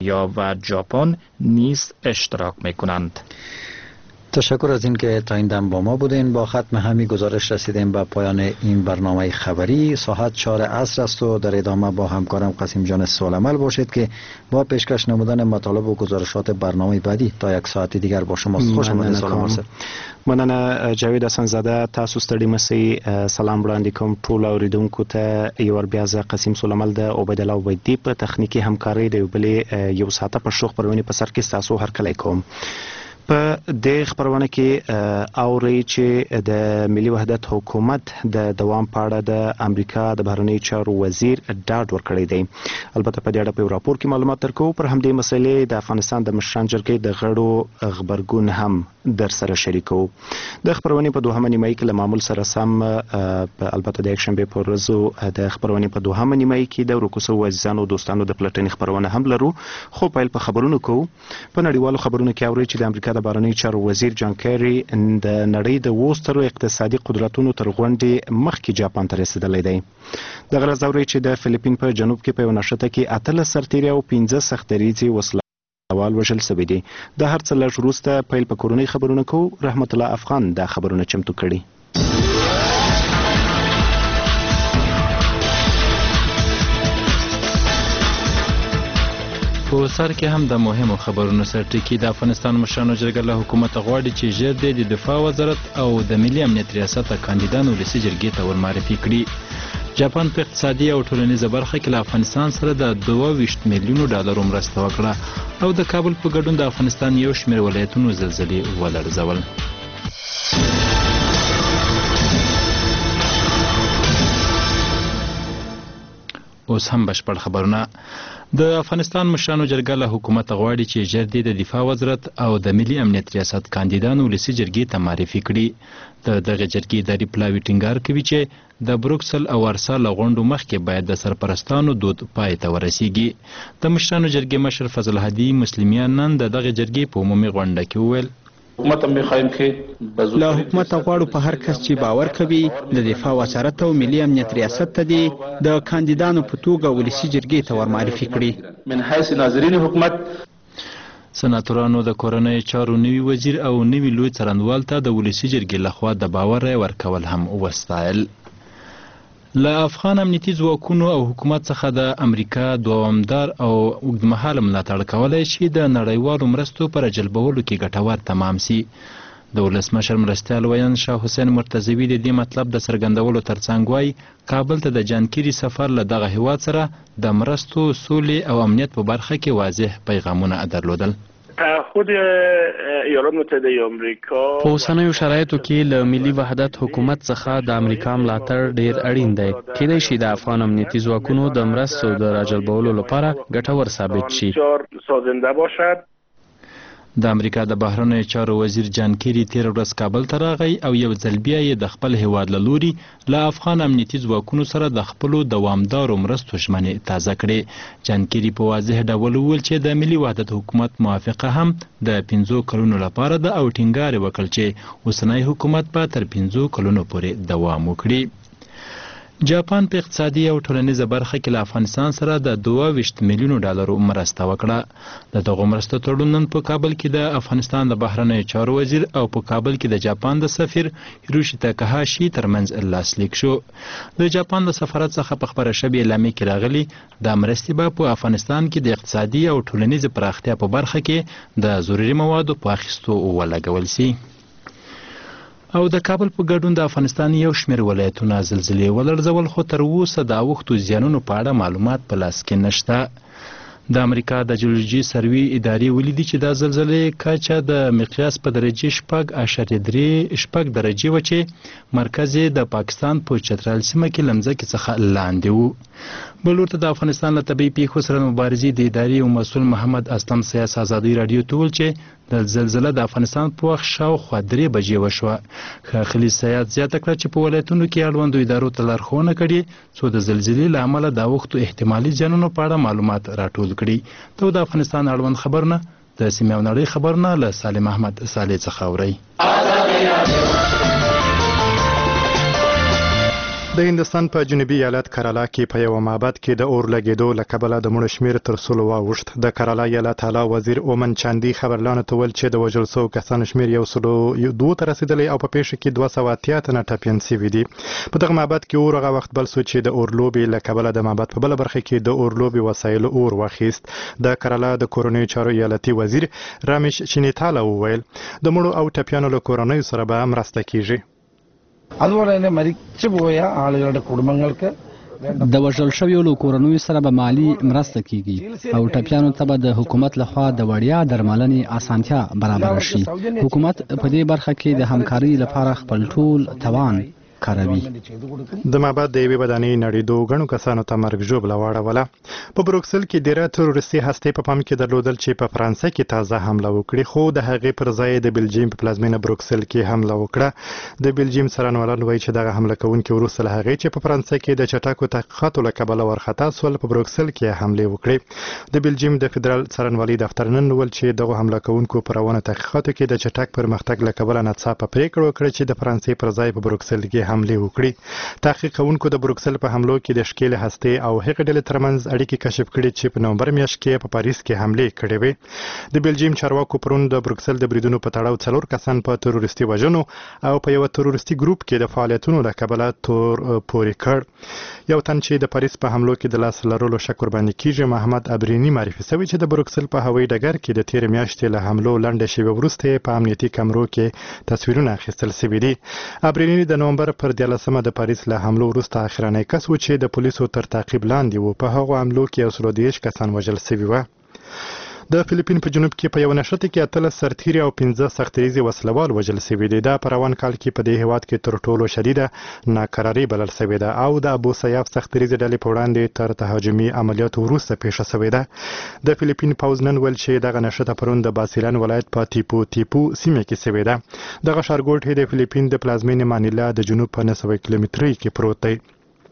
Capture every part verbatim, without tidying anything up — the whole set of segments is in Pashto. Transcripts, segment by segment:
یا و ژاپن نیز اشتراک میکنند. تشکر از اینکه تا این دم با ما بودین. با ختم همین گزارش رسیدیم به پایان این برنامه خبری. ساعت چهار عصر است و در ادامه با همکارم قاسم جان سالمل باشید که با پیشکش نمودن مطالب و گزارشات برنامه بعدی تا یک ساعت دیگر با شما. خوش آمدید سالمل صاحب. مننه جاوید حسن زاده. تاسو ستړي مسئ. سلام وړاندې کوم ټول اوریدونکو ته. یو ور بیا زه قاسم سالمل د عبید الله عبیدی په تخنیکی همکاري د یو بلې یو ساعته په شوخ پرونی په سر کې تاسو هر کله کوم. په دې خبرونه کې اوري چې د ملي وحدت حکومت د دوام په اړه د امریکا د بهرنی چارو وزیر ډاډ ورکړی دی. البته په دې اړه په راپور کې معلومات درکو. پر همدې مسلې د افغانستان د مشران جرګې د غړو خبرګون هم در سره شریکو. د خبرونې په دوهمه نیمایي کې له معمول سره سم په البته د یکشنبه په ورځ د خبرونې په دوهمه نیمایي کې د ورکوسو عزیزانو دوستانو د پلټنې خبرونه هم لرو. خو پیل په خبرونو کوو. په نړیوالو خبرونو کې اوري چې د امریکا د بهرنی چارو وزیر جان کیری د نړۍ د وسترو اقتصادي قدرتونو تر غونډې مخکې جاپان ته رسیدلی دی. دغه ورځ اوري چې د فلیپین په جنوب کې په یو نښته کې اتلس سرتیري او پنځه سختدریځي وسله وال وژل شوي دي. د هر څه لږ وروسته پیل په کورنۍ خبرونه کوو. رحمت الله افغان دا خبرونه چمتو کړي. په سر کې هم د مهمو خبرونو سرټکی. د افغانستان مشرانو جرګه له حکومت غواړي چې ژر د دفاع وزارت او د ملي امنیت ریاست کاندیدان ولسي جرګې ته ورمعرفي کړي. جاپان په اقتصادي او ټولنیزه برخه کې له افغانستان سره د دوه ویشت میلیونو ډالرو مرسته وکړه او د کابل په ګډون د افغانستان یو شمېر ولایتونو زلزلې ولړزول. اوس هم بشپړ خبرونه. د افغانستان مشرانو جرګه له حکومت غواړي چې ژر د دفاع وزارت او د ملي امنیت ریاست کاندیدان ولسي جرګې ته معرفي کړي. د دغه جرګې اداري پلاوي ټینګار کوي چې د بروکسل او ورسا له غونډو مخکې باید د سرپرستانو دود پای ته ورسیږي. د مشرانو جرګې مشر فضل هادي مسلمیان نن د دغه جرګې په عمومي غونډه کې وویل حکومت هم میخوایم که له حکومت غواړو په هر کس چې باور کوي د دفاع وزارت او ملي امنیت ریاست ته دی د کاندیدانو په توګه ولسي جرګې ته ورمعرفي کړي. من حیث ناظرین حکومت سناتورانو د کورنۍ چارو نوي وزیر او نوي لوی څارنوال ته د ولسي جرګې لخوا د باور رای ورکول هم وستایل. له افغان امنیتي ځواکونو او حکومت څخه د امریکا دوامدار او اوږدمهاله ملاتړ کولی شي د نړیوالو مرستو پر جلبولو کې ګټور تمام سي. د ولسمشر مرستیال ویان شاه حسین مرتضوي د دې مطلب د څرګندولو ترڅنګ وایي کابل ته د جانکيري سفر له دغه هیواد سره د مرستو سولې او امنیت په برخه کې واضح پیغامونه درلودل. خود ایالات متحده آمریکا په اوسنیو شرایطو کې له ملي وحدت حکومت څخه د امریکا ملاتړ ډیر اړین دی. کېدای شي د افغان امنیتي ځواکونو د مرستو د راجلبولو لپاره ګټور ثابت شي. سازنده باشد. د امریکا د بهرنیو چارو وزیر جان کیری تیر ورځ کابل ته راغی او یو ځل بیا یې د خپل هیواد له لوري له افغان امنیتي ځواکونو سره د خپلو دوامدارو مرستو ژمنې تازه کړې. جان کیری په واضح ډول وویل چې د ملي وحدت حکومت موافقه هم د پنځو کلونو لپاره ده او ټینګار یې وکړ چې اوسنی حکومت به تر پنځو کلونو پورې دوام وکړي. جاپان په اقتصادي او ټولنیزه برخه کې له افغانستان سره د دوه ویشت میلیونو ډالرو مرسته وکړه. د دغو مرستو تړون نن په کابل کې د افغانستان د بهرنیو چارو وزیر او په کابل کې د جاپان د سفیر هیروشي تاکاهاشي ترمنځ لاسلیک شو. د جاپان د سفارت څخه په خبره شوې اعلامیه کې راغلي د مرستې به په افغانستان کې د اقتصادي او ټولنیزې پراختیا په برخه کې د ضروري موادو په اخیستو ولګول سي. او د کابل په ګډون د افغانستان یو شمېر ولایتونه زلزلې ولړزول خو تر اوسه د اوښتو زیانونو په اړه معلومات په لاس کې نشته. د امریکا د جیولوژي سروي ادارې ولیدي چې د زلزلې کچه د مقیاس په درجه شپږ اعشاریه درې شپږ درجې وه چې مرکز یې د پاکستان په چترال سیمه کې له مځکې څخه لاندې و. بل ورته د افغانستان له طبیعي پیښو سره مبارزې د ادارې او مسؤل محمد اسلم سیاس ازادي راډیو ته وویل چې د زلزله د افغانستان په وخت شاوخوا درې بجې وشوه. ښاغلي سیاس زیاته کړه چې په ولایتونو کې اړوندو ادارو ته لارښوونه کړې څو د زلزلې له امله د اوښتو احتمالي زیانونو په اړه معلومات راټول کړي. ته د افغانستان اړوند خبرونه د سیمې او نړۍ خبرونه له سالم احمد صالح څخه اورئ. د هندستان په جنوبي ایالت کرالا کې په یو معبد کې د اور لګېدو له کبله د مړو شمېر تر سلو واوښت. د کرالا ایالت اعلی وزیر اومن چاندي خبرلاندو ته وویل چې د وژل شوو کسانو شمېر یو سلو دوو ته رسېدلی او په پیښه کې دوه سوه اتیا تنه ټپیان سوي دي. په دغه معبد کې اور هغه وخت بل شو چې د اور لوبې له کبله د معبد په بله برخه کې د اور لوبې وسایلو اور واخیست. د کرالا د کورنیو چارو ایالتي وزیر رامیش چینیتالا وویل د مړو او ټپیانو له کورنیو سره به مرسته کیږي. د وژل شویو له کورنیو سره به مالی مرسته کیږي او ټپیانو ته به د حکومت لخوا د وړیا درملنې اسانتیا برابر شي. حکومت په دې برخه کې د همکارۍ لپاره خپل ټول توان کاروي. د معبد د یوې ودانۍ نړېدو ګڼو کسانو ته مرګ ژوبله واړوله. په بروکسل کې ډیره تروریستي هستې په پام کې درلودل چې په فرانسه کې تازه حمله وکړي، خو د هغې پر ځای د بلجیم په پلازمینه بروکسل کې حمله وکړه. د بلجیم څارنوالان وایي چې دغه حمله کوونکي وروسته له هغې چې په فرانسه کې د چټکو تحقیقاتو له کبله وارخطا سول په بروکسل کې حملې وکړي. د بلجیم د فدرال څارنوالۍ دفتر نن وویل چې دغه حمله کوونکو په روانه تحقیقاتو کې د چټک پرمختګ له کبله ناڅاپه پرېکړه وکړه چې د فرانسې پر ځای په بروکسل کې حملې وکړي. تحقیق کوونکو د بروکسل په حملو کې د ښکېلې هستې او هغې ډلې ترمنځ اړیکې کشف کړي چې په نومبر میاشت کې په پاریس کې حملې کړې وې. د بلجیم چارواکو پرون د بروکسل د بریدونو په تړاو څلور کسان په تروریستي وژنو او په یوه تروریستي ګروپ کې د فعالیتونو له کبله تور پورې کړ. یو تن چې د پاریس په حملو کې د لاس لرلو شک ورباندې کیږي محمد ابریني معرفي شوی چې د بروکسل په هوایي ډګر کې د تېرې میاشتې له حملو لنډه شېبه وروسته په امنیتي کمرو کې تصویرونه اخیستل شوي دي. ابریني د نومبر پر دیارلسمه د پاریس له حملو وروسته اخرنی کس و چې د پولیسو تر تعقیب لاندې و. په هغو حملو کې یو سلو دېرش کسان وژل شوي وه. د فلیپین په جنوب کې په یو نښته کې اتلس سرتیري او پنځه سختریزې وسلوال وژل شوي دي. دا په روان کال کې په دې هیواد کې تر ټولو شدیده ناکراري بلل شوې ده او د ابو سیاف سختریزې ډلې په وړاندې تر تهاجمي عملیاتو وروسته پیښه شوې ده. د فلیپین پوځ نن ویل چې دغه نښته پرون د باسیلان ولایت په ټیپو ټیپو سیمه کې شوې ده. دغه ښارګوټی د فلیپین د پلازمینې مانیلا د جنوب په نهه سوه کیلومترۍ کې پروت دی.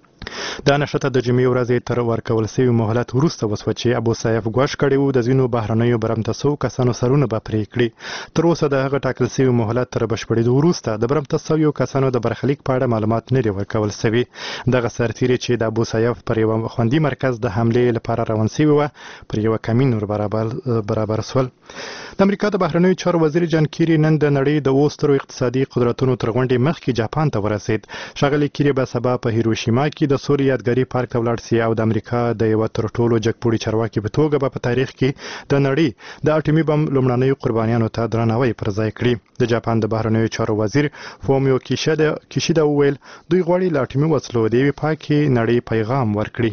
دا نښته د جمعې ورځې تر ورکول شوي مهلت وروسته وسوه چې ابو سیاف ګواښ کړی و د ځینو بهرنیو برمته شوو کسانو سرونه به پرې کړي. تر اوسه د هغه ټاکل شوي مهلت تر بشپړېدو وروسته د برمته شویو کسانو د برخلیک په اړه معلومات نه دي ورکول شوي. دغه سرتیري چې د ابو سیاف پر یوه خوندي مرکز د حملې لپاره روان شوي وه پر یوه کمین ور برابر شول. د امریکا د بهرنیو چارو وزیر جان کیری نن د نړۍ د اوو سترو اقتصادي قدرتونو تر غونډې مخکې جاپان ته ورسېد. ښاغلی کیری به سبا په هیروشیما کې د سولې یادګاري پارک ته ولاړ سي او د امریکا د یوه تر ټولو جګپوړي چارواکي په توګه به په تاریخ کې د نړۍ د اټومي بم لومړنیو قربانیانو ته درناوی پر ځای کړي. د جاپان د بهرنیو چارو وزیر فومیو کیشیدا وویل دوی غواړي له اټومي وسلو د یوې پاکې نړۍ پیغام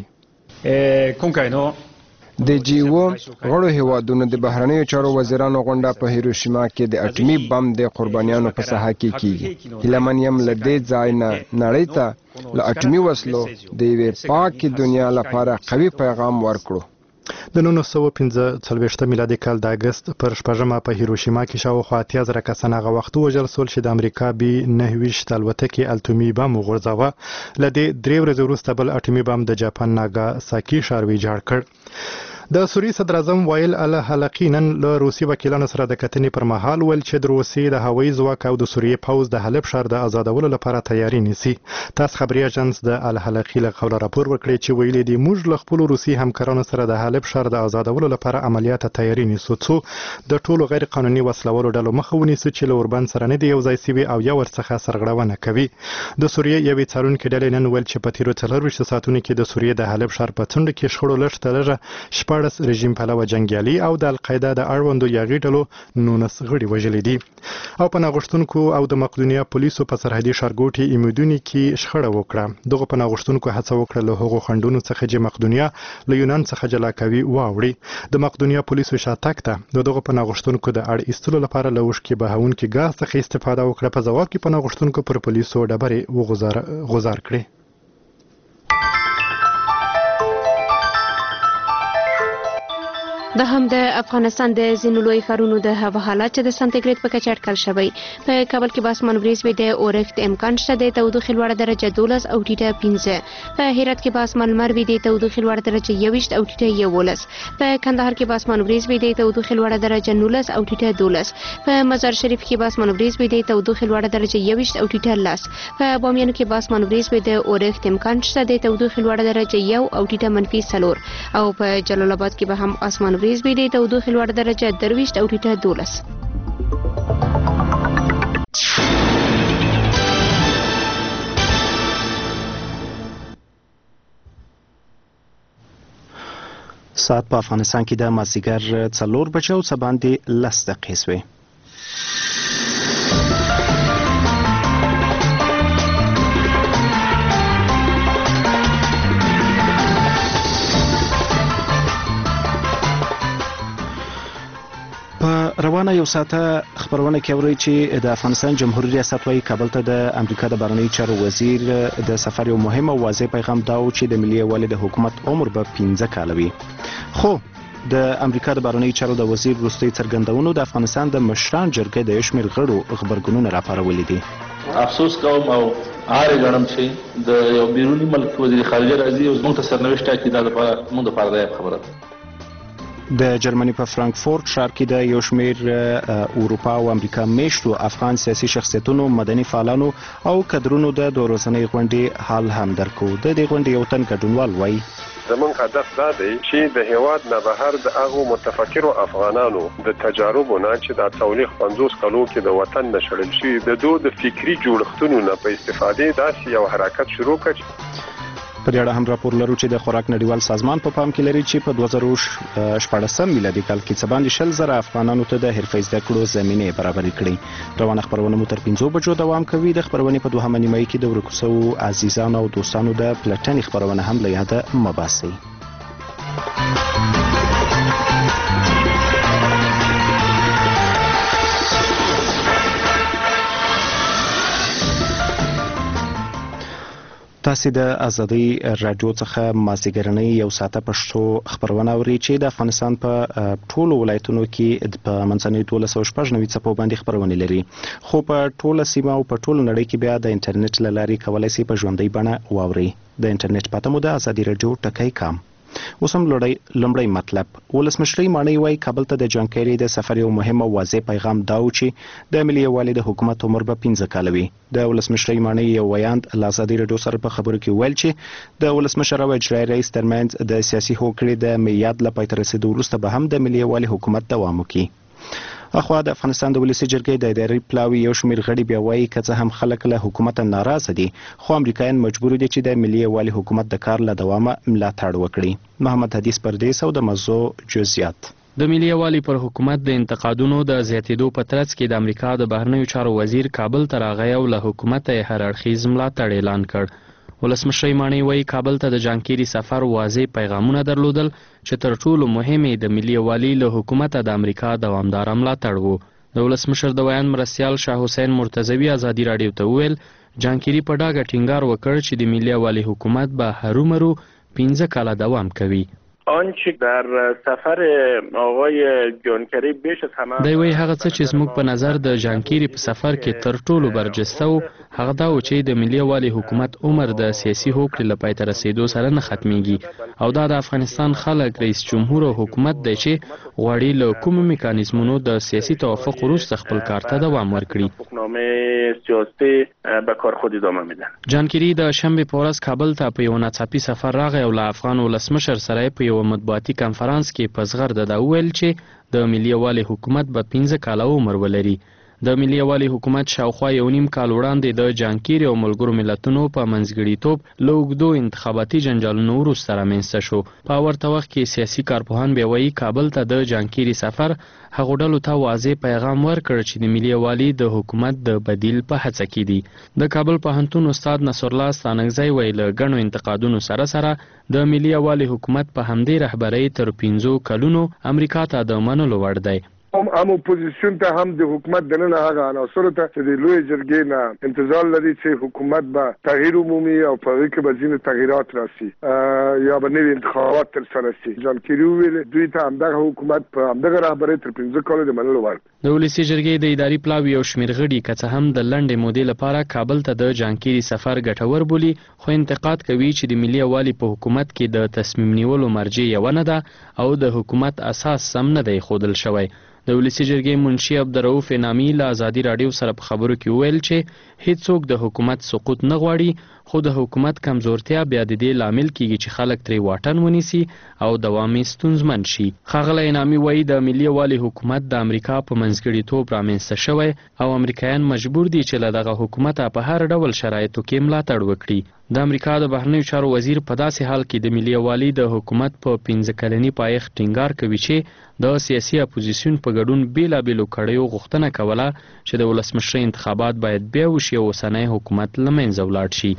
ورکړي. د جی او غړو هیوادونو د بهرنیو چارو وزیرانو غونډه په هیروشیما کې د اټومي بم د قربانیانو په ساحه کې کیږي. هیله یم له دې ځای نه نړۍ ته له اټومي وسلو د یوې پاکې دنیا لپاره قوي پیغام ورکړو. د نولس سوه پنځه څلوېښت میلادي کال د اګست پر شپږمه په هیروشیما کې شاوخوا اتیا زره کسان هغه وخت ووژل شول چې د امریکا بي نهه ویشت الوتکې الټومي بم وغورځاوه. له دې درې ورځې وروسته بل اټومي بم د جاپان ناګاساکي ښار ویجاړ کړ. د سوریې صدر اعظم وایل الحلقي نن له روسي وکیلانو سره د کتنې پر مهال ویل چې د روسیې د هوایي ځواک او د سوریې پوځ د حلب ښار د آزادولو لپاره تیاری نیسي. تاس خبري اژانس د الحلقي له قوله راپور ورکړی چې ویلي دي موږ له خپلو روسي همکارانو سره د حلب ښار د آزادولو لپاره عملیات تیاری نیسو څو د ټولو غیر قانوني وسلوالو ډلو مخه ونیسو چې له اوربند سره نه دی یو ځای سوي او یا ورڅخه سرغړونه کوي. د سوریې یوې څارونکې ډلې نن ویل چې په تیرو څلرویشتو ساعتونو کې د سوریې د حلب ښار په څنډو کې شخړو لږ تر لږه شپاړس رژیم پلوه جنګیالي او د القاعده د اړوندو یاغي ډلو نولس غړي وژلي دي. او په ناغوښتونکو او د مقدونیا پولیسو په سرحدي ښارګوټي ایمودوني کې شخړه وکړه. دغه په ناغوښتونکو هڅه وکړه له هغو خنډونو څخه چې مقدونیا له یونان څخه جلا کوي واوړي. د مقدونیا پولیسو شاتګ ته د دغه په ناغوښتونکو د اړ ایستلو لپاره له اوښکې بهونکي ګاز څخه استفاده وکړه. په ځواب کې په ناغوښتونکو پر پولیسو ډبرې وغوځار کړې. د هم د افغانستان د ځینو لوی ښارونو د هوا حالات چې د سانتیګریډ په کچه اټکل شوی. په کابل کې به اسمان وریځ وي، د اورښت امکان شته، د تودوخې لوړه درجه دولس او ټیټه پنځه. په هرات کې به اسمان لمر وي، د تودوخې لوړه درجه یوویشت او ټیټه یولس. په کندهار کې به اسمان وریځ وي، د تودوخې لوړه درجه نولس او ټیټه دولس. په مزار شریف کې به اسمان وریځ وي، د تودوخې لوړه درجه یوویشت او ټیټه لس. په بامیان کې به اسمان وریځ وي، د اورښت امکان شته، د تودوخې لوړه درجه یو او ټیټه منفي څلور. او په جلال آباد کې به هم اسمان وریځ وي، د تودوخې لوړه درجه درویشت او ټیټه دولس. ساعت په افغانستان کې د مازدیګر څلور بجې او څه باندې لس دقیقې شوې. روانه یو ساعته خبرونه کوي چې د افغانستان جمهوریت ریاست وايي کابل ته د امریکا د بهرنیو چارو وزیر د سفر یو مهم او واضح پیغام دا و چې د ملي یووالي د حکومت عمر به پنځه کاله وي. خو د امریکا د بهرنیو چارو د وزیر وروستي څرګندونو د افغانستان د مشران جرګې د شمیر غړو خبرګونونه راپارولي دي. افسوس کوم او هر غړم چې د یو بیرونی ملک وزیر خارجه راځي او زموږ ته سرنوشت ټاکي، دا د موږ د پاره خبره ده. د جرمني په فرانکفورت ښار کې د یو شمیر اروپا او امریکا میشتو افغان سیاسي شخصیتونو، مدني فعالانو او کډرونو د دوه ورځنۍ غونډې حال هم درکو. د دې غونډې یو تن ګډونوال وایي زمونږ هدف دا دی چې د هیواد نه بهر د هغو متفکرو افغانانو د تجاربو نه چې د څلوېښت پنځوس کلو کې د وطن نه شړل شوي د دوی د فکري جوړښتونو نه په استفادې داسې یو حرکت شروع کړي. په دې اړه هم راپور لرو چې د خوراک نړیوال سازمان په پام کې لري چې په دوه زره شپاړسم میلادي کال کې څه باندې شل زره افغانانو ته د حرفې زده کړو زمینې برابرې کړي. روانه خبرونه مو تر پنځو بجو دوام کوي. د خبرونې په دوهمه نیمایي کې د ورکو شوو عزیزانو او دوستانو د پلټنې خبرونه هم له یاده مه باسئ. تاسو د ازادي رادیو څخه مازدیګرنۍ یو ساعته پښتو خبرونه اورئ چې د افغانستان په ټولو ولایتونو کې په منځنۍ دولس سوه شپږ نوي څپو باندې خبرونه لري. خو په ټوله سیمه او په ټوله نړۍ کې بیا د انټرنیټ له لارې کولی شئ په ژوندۍ بڼه واورئ. د انټرنیټ پته مو د ازادي رادیو ټکی کام. اوس هم لومړی مطلب. ولسمشرۍ ماڼۍ وایي کابل ته د جان کیري د سفر یو مهم او واضح پیغام دا و چې د ملي یووالي د حکومت عمر به پنځه کاله وي. د ولسمشرۍ ماڼۍ یو ویاند له ازادي رادیو سره په خبرو کې ویل چې د ولسمشر او اجرایي رئیس ترمنځ د سیاسي هوکړې د میعاد له پای ته رسېدو وروسته به هم د ملي یووالي حکومت دوام وکړي. اخوا د افغانستان د ولسي جرګې د اداري پلاوي یو شمیر غړي بیا وایي که څه هم خلک له حکومت ناراضه دي، خو امریکایان مجبور دي چې د ملي یووالي حکومت د کار له دوامه ملاتړ وکړي. محمد حدیث پردیس او د موضوع جزئیات. د ملي یووالي پر حکومت د انتقادونو د زیاتېدو په ترڅ کې د امریکا د بهرنیو چارو وزیر کابل ته راغی او له حکومت یې هر اړخیز ملاتړ اعلان کړ. ولسمشرۍ ماڼۍ وایي کابل ته د جانکيري سفر واضح پیغامونه درلودل چې تر ټولو مهم یې د ملي یووالي له حکومته د امریکا دوامداره ملاتړ و. د ولسمشر د ویاند مرستیال شاه حسین مرتضوي ازادي راډیو ته وویل جانکيري په ډاګه ټینګار وکړ چې د ملي یووالي حکومت به هرومرو پنځه کاله دوام کوي. آنچه در سفر آقای جانکیری بیش از همه دی وی هغه څه چې زموږ په نظر د جانکيري په سفر کې تر ټولو برجسته و هغه دا و چې د ملي یووالي حکومت عمر د سیاسي هوکړې له پای ته رسېدو سره نه ختمیږي او دا د افغانستان خلک رئیس جمهور او حکومت دی چې غواړي له کومو میکانیزمونو د سیاسي توافق وروسته خپل کار ته دوام ورکړي. سیاسي به کار خود ادامه میدن. جانکيري د شنبه په ورځ کابل ته په یو ناڅاپي سفر راغی او له افغان ولسمشر سره په یو مطبوعاتي کنفرانس کې په زغرده دا وویل چې د ملي یووالي حکومت به پنځه کاله عمر ولري. د ملي یووالي حکومت شاوخوا یو نیم کال وړاندې د جانکيري او ملګرو ملتونو په منځګړیتوب له اوږدو انتخاباتي جنجالونو وروسته رامنځته شو. په ورته وخت کې سیاسي کارپوهان بیا وایي کابل ته د جانکيري سفر هغو ډلو ته واضح پیغام ورکړ چې د ملي یووالي د حکومت د بدیل په هڅه کې دي. د کابل پوهنتون استاد نصرالله ستانکزی وایي له ګڼو انتقادونو سره سره د ملي یووالي حکومت په همدې رهبرۍ تر پنځو کلونو امریکا ته د منلو وړ دی. هم هم اپوزیسیون ته هم د حکومت دننه هغه عناصر ته چې د لوی جرګې نه انتظار لري چې حکومت به تغییر عمومي او په هغه کې به ځینې تغییرات راسي یا به نوي انتخابات ترسره شي. جان کیری ویل دوی ته همدغه حکومت په همدغه رهبرۍ تر پنځه کالو د منلو وړ. د ولسي جرګې د اداري پلاوي او شمیر غړي که څه هم د لنډې مودې لپاره کابل ته د جانکيري سفر ګټور بولي، خو انتقاد کوي چې د ملي یووالي په حکومت کې د تصمیم نیولو مرجع یو نه ده او د حکومت اساس سم نه دی ښودل شوی. د ولسي جرګې منشي عبدالرؤف انعامي له ازادي راډیو سره په خبرو کې وویل چې هیڅوک د حکومت سقوط نه غواړي، خو د حکومت کمزورتیا بیا د دې لامل کیږي چې خلک ترې واټن ونیسي او دوام یې ستونزمن شي. ښاغلی انعامي وایي د ملي یووالي حکومت د امریکا په منځګړیتوب رامنځته شوی او امریکایان مجبور دي چې له دغه حکومته په هر ډول شرایطو کې ملاتړ وکړي. د امریکا د بهرنیو چارو وزیر په داسې حال کې د ملي یووالي د حکومت په پنځه کلني پایښت ټینګار کوي چې د سیاسي اپوزیسیون په ګډون بیلابیلو کړیو غوښتنه کوله چې د ولسمشرۍ انتخابات باید بیا وشي او اوسنی حکومت له منځه ولاړ شي.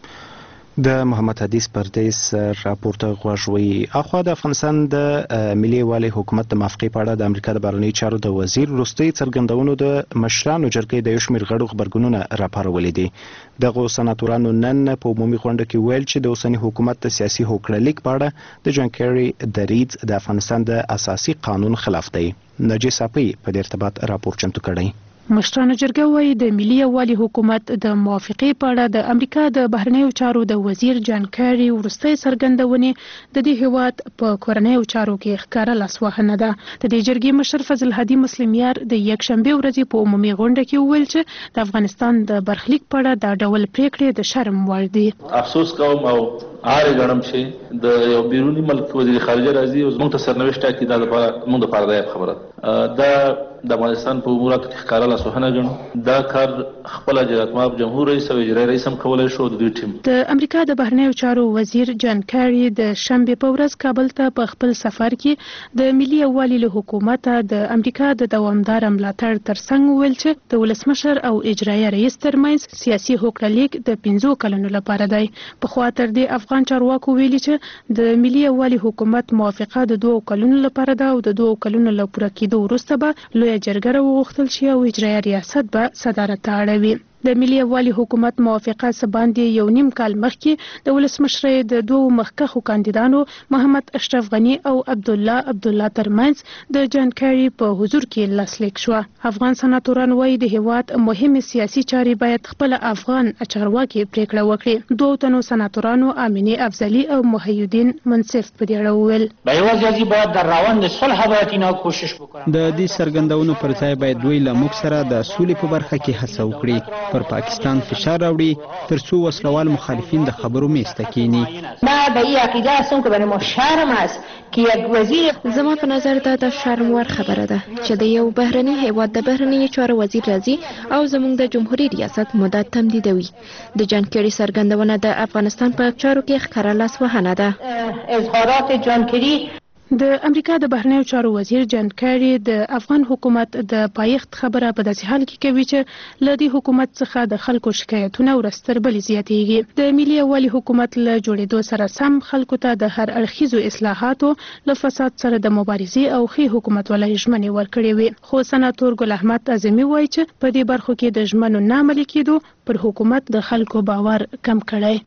د محمد حدیث پردیس راپورته غوښوي. اخوا د افغانستان د ملي یووالي حکومت د موافقې په اړه د امریکا د بهرنیو چارو د وزیر وروستۍ څرګندونو د مشرانو جرګې د یو شمېر غړو خبرګونونه راپارولي دي. دغو سناتورانو نن په عمومي غونډه کې ویل چې د اوسني حکومت د سیاسي هوکړلیک په اړه د جان کیری دریځ د افغانستان د اساسي قانون خلاف دی. نجیب صافی په دې ارتباط راپور چمتو کړی. مشرانو جرګه وايي د ملي یووالي حکومت د موافقې په اړه د امریکا د بهرنیو چارو د وزیر جان کیری وروستۍ څرګندونې د دې هیواد په کورنیو چارو کې ښکاره لاسوهنه ده. د دې جرګې مشر فضل هادي مسلمیار د یکشنبې ورځې په عمومي غونډه کې وویل چې د افغانستان د برخلیک په اړه دا ډول پریکړې د شرم وړ دي. افسوس کوم او آره غنم چې د یو بیرونی ملک وزیر خارجه راځي او زموږ ته سرنوشت ټاکي دا لپاره موږ د پاره خبره دا د افغانستان په اموراتو کې ښکاره لاسوهنه ګڼو. دا کار خپل جلالتمآب جمهور رئیس او اجرایي رئیس هم کولی شو. د دوی ټیم د امریکا د بهرنیو چارو وزیر جان کیری د شنبې په ورځ کابل ته په خپل سفر کې د ملي یووالي له حکومته د امریکا د دوامدار ملاتړ ترڅنګ ویل چې د ولسمشر او اجرایي رئیس ترمنځ سیاسي هوکړلیک د پنځو کلونو لپاره دی. پخوا تر دې افغان چارواکو ویلي چې د ملي یووالي حکومت موافقه د دوو کلونو لپاره ده او د دوو کلونو له پوره کېدو وروسته به لویه جرګه وغوښتل شي او اجرایي ریاست به صدارت ته اړوي. د ملي یووالي حکومت موافقه څه باندې یو نیم کال مخکې د ولسمشرۍ د دوو مخکښو کاندیدانو محمد اشرف غني او عبدالله عبدالله ترمنځ د جان کیری په حضور کې لاسلیک شوه. افغان سناتوران وایي د هیواد مهمې سیاسي چارې باید خپل افغان چارواکي پریکړه وکړي. دوو تنو سناتورانو امینې افضلي او محی الدین منصف په دې اړه وویل بیوازي باید در روند صلح باید اینا کوشش وکړي. د دې څرګندونو پر ځای باید دوی له موږ سره د سولې په برخه کې هڅه وکړي، پر پاکستان فشار راوړي ترڅو وسلوال مخالفین د خبرو میز ته کینی. من به این عقیده هستم که برای ما شرم است که یک وزیر زما په نظر دا د شرم وړ خبره ده چې د یو بهرني هیواد د بهرنی چارو وزیر راځي او زموږ د جمهوریت ریاست مدت تمدیدوي. د جان کیری څرګندونه د افغانستان په چارو کې ښکاره لاسوهنه ده. اظهارات جان کیری د امریکا د بهرنیو چارو وزیر جان کیری د افغان حکومت د پایښت خبره په داسې حال کې کوي چې له دې حکومت څخه د خلکو شکایتونه ورځ تر بلې زیاتېږي. د ملي یووالي حکومت له جوړېدو سره سم خلکو ته د هر اړخیزو اصلاحاتو له فساد سره د مبارزې او ښې حکومتولۍ ژمنې ورکړې وې. خو سناتور ګل احمد اعظمي وایي چې په دې برخو کې د ژمنو نه عملي کېدو پر حکومت د خلکو باور کم کړی.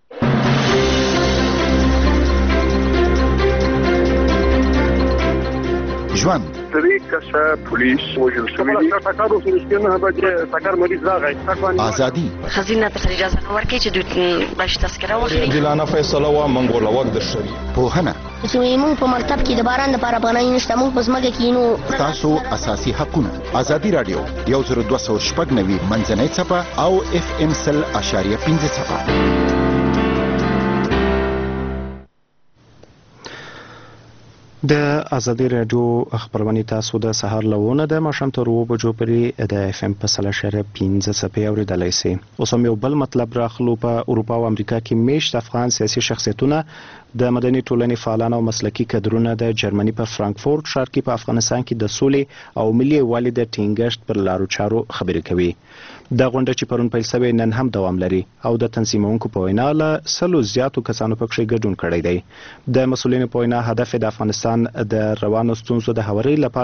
ژوند درې کسه پولیس وژل شوي دي. ټکر وشو چې نه به ټکر مریض راغی. ازادي خزینه ته اجازه ورکړي چې دوی باش تذکره واخلي. جلانه فیصله وا منګول وخت در شوی. پوهنه چې موږ په مرتب کې د باران لپاره پناه نشته، موږ په ځمکه کې نو تاسو اساسي حقونه. ازادي رادیو یو زر دوه سوه شپږ نوي منځنۍ څپه او اف ام سل اشاریه پنځه څپه. د ازادي رادیو خبرونه تاسو د سهار لونه د ماښام تر اوه بجو پورې د اف ام په سل اشاریه پنځه څپې اورېدلی سئ. اوس هم یو بل مطلب راخلو. په اروپا او امریکا کې میشت افغان سیاسي شخصیتونه د مدني ټولنې فعالان او مسلکي کدرونه د جرمني په فرانکفورت ښار کې په افغانستان کې د سولې او ملي یووالي د ټینګښت پر لارو چارو خبرې کوي. دا غونډه چې پرون پیل شوې نن هم دوام لري او د تنظیمونکو په وینا له سلو زیاتو کسانو پکې ګډون کړی دی. د مسؤلینو په وینا هدف د افغانستان د روانو ستونزو د هواري لپاره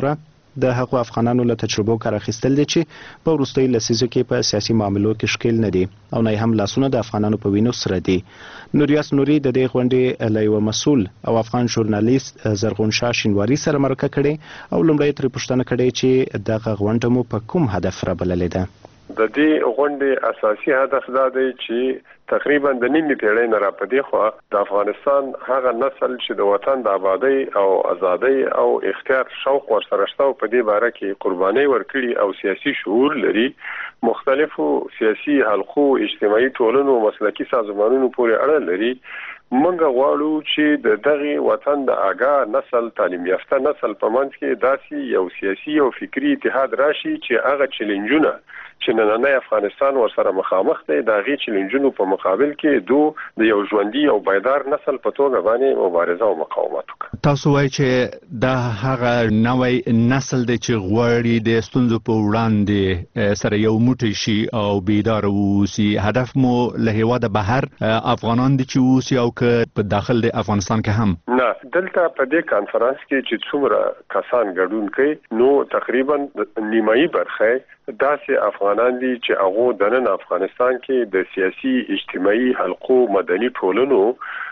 د هغو افغانانو له تجربو کار اخیستل دي چې په وروستیو لسیزو کې په سیاسي معاملو کې ښکیل نه دي او نه هم لاسونه د افغانانو په وینو سره دي. نوریاس نوري د دې غونډې له یوه مسؤل او افغان ژورنالیست زرغون شاه شینواري سره مرکه کړې او لومړی ترې پوښتنه کړې چې دغه غونډه مو په کوم هدف رابللې ده؟ د دې غونډې اساسي هدف دا دی چې تقریبا د نیمې پیړۍ نه را پدې خو د افغانستان هغه نسل چې د وطن د آبادی او ازادۍ او اختیار شوق ورسره شته په دې باره کې قرباني ورکړي او سیاسي شعور لري، مختلفو سیاسي حلقو، اجتماعي ټولنو، مسلکي سازمانونو پورې اړه لري. منګه غواړو چې د دغه وطن د آګاه نسل، تعلیم یافته نسل په منځ کې داسې یو سیاسي او فکری اتحاد راشي چې هغه چیلنجونه چې نننی افغانستان ورسره مخامخ دی د هغې چیلنجونو په مقابل کې دو د یو ژوندي او بیدار نسل په توګه باندې مبارزه او مقاومت وکړي. تاسو وایئ چې دا هغه نوی نسل دی چې غواړي د ستونزو په وړاندې سره یو موټی شي او بیدار واوسي. هدف مو له هېواده بهر افغانان دي چې واوسي او که په داخل د افغانستان کې هم؟ نه، دلته په دې کانفرنس کې چې څومره کسان ګډون کوي نو تقریبا نیمایي برخه داسې افغانان دي چې هغه د نن افغانستان کې د سیاسي، اجتماعي حلقو، مدني ټولنو،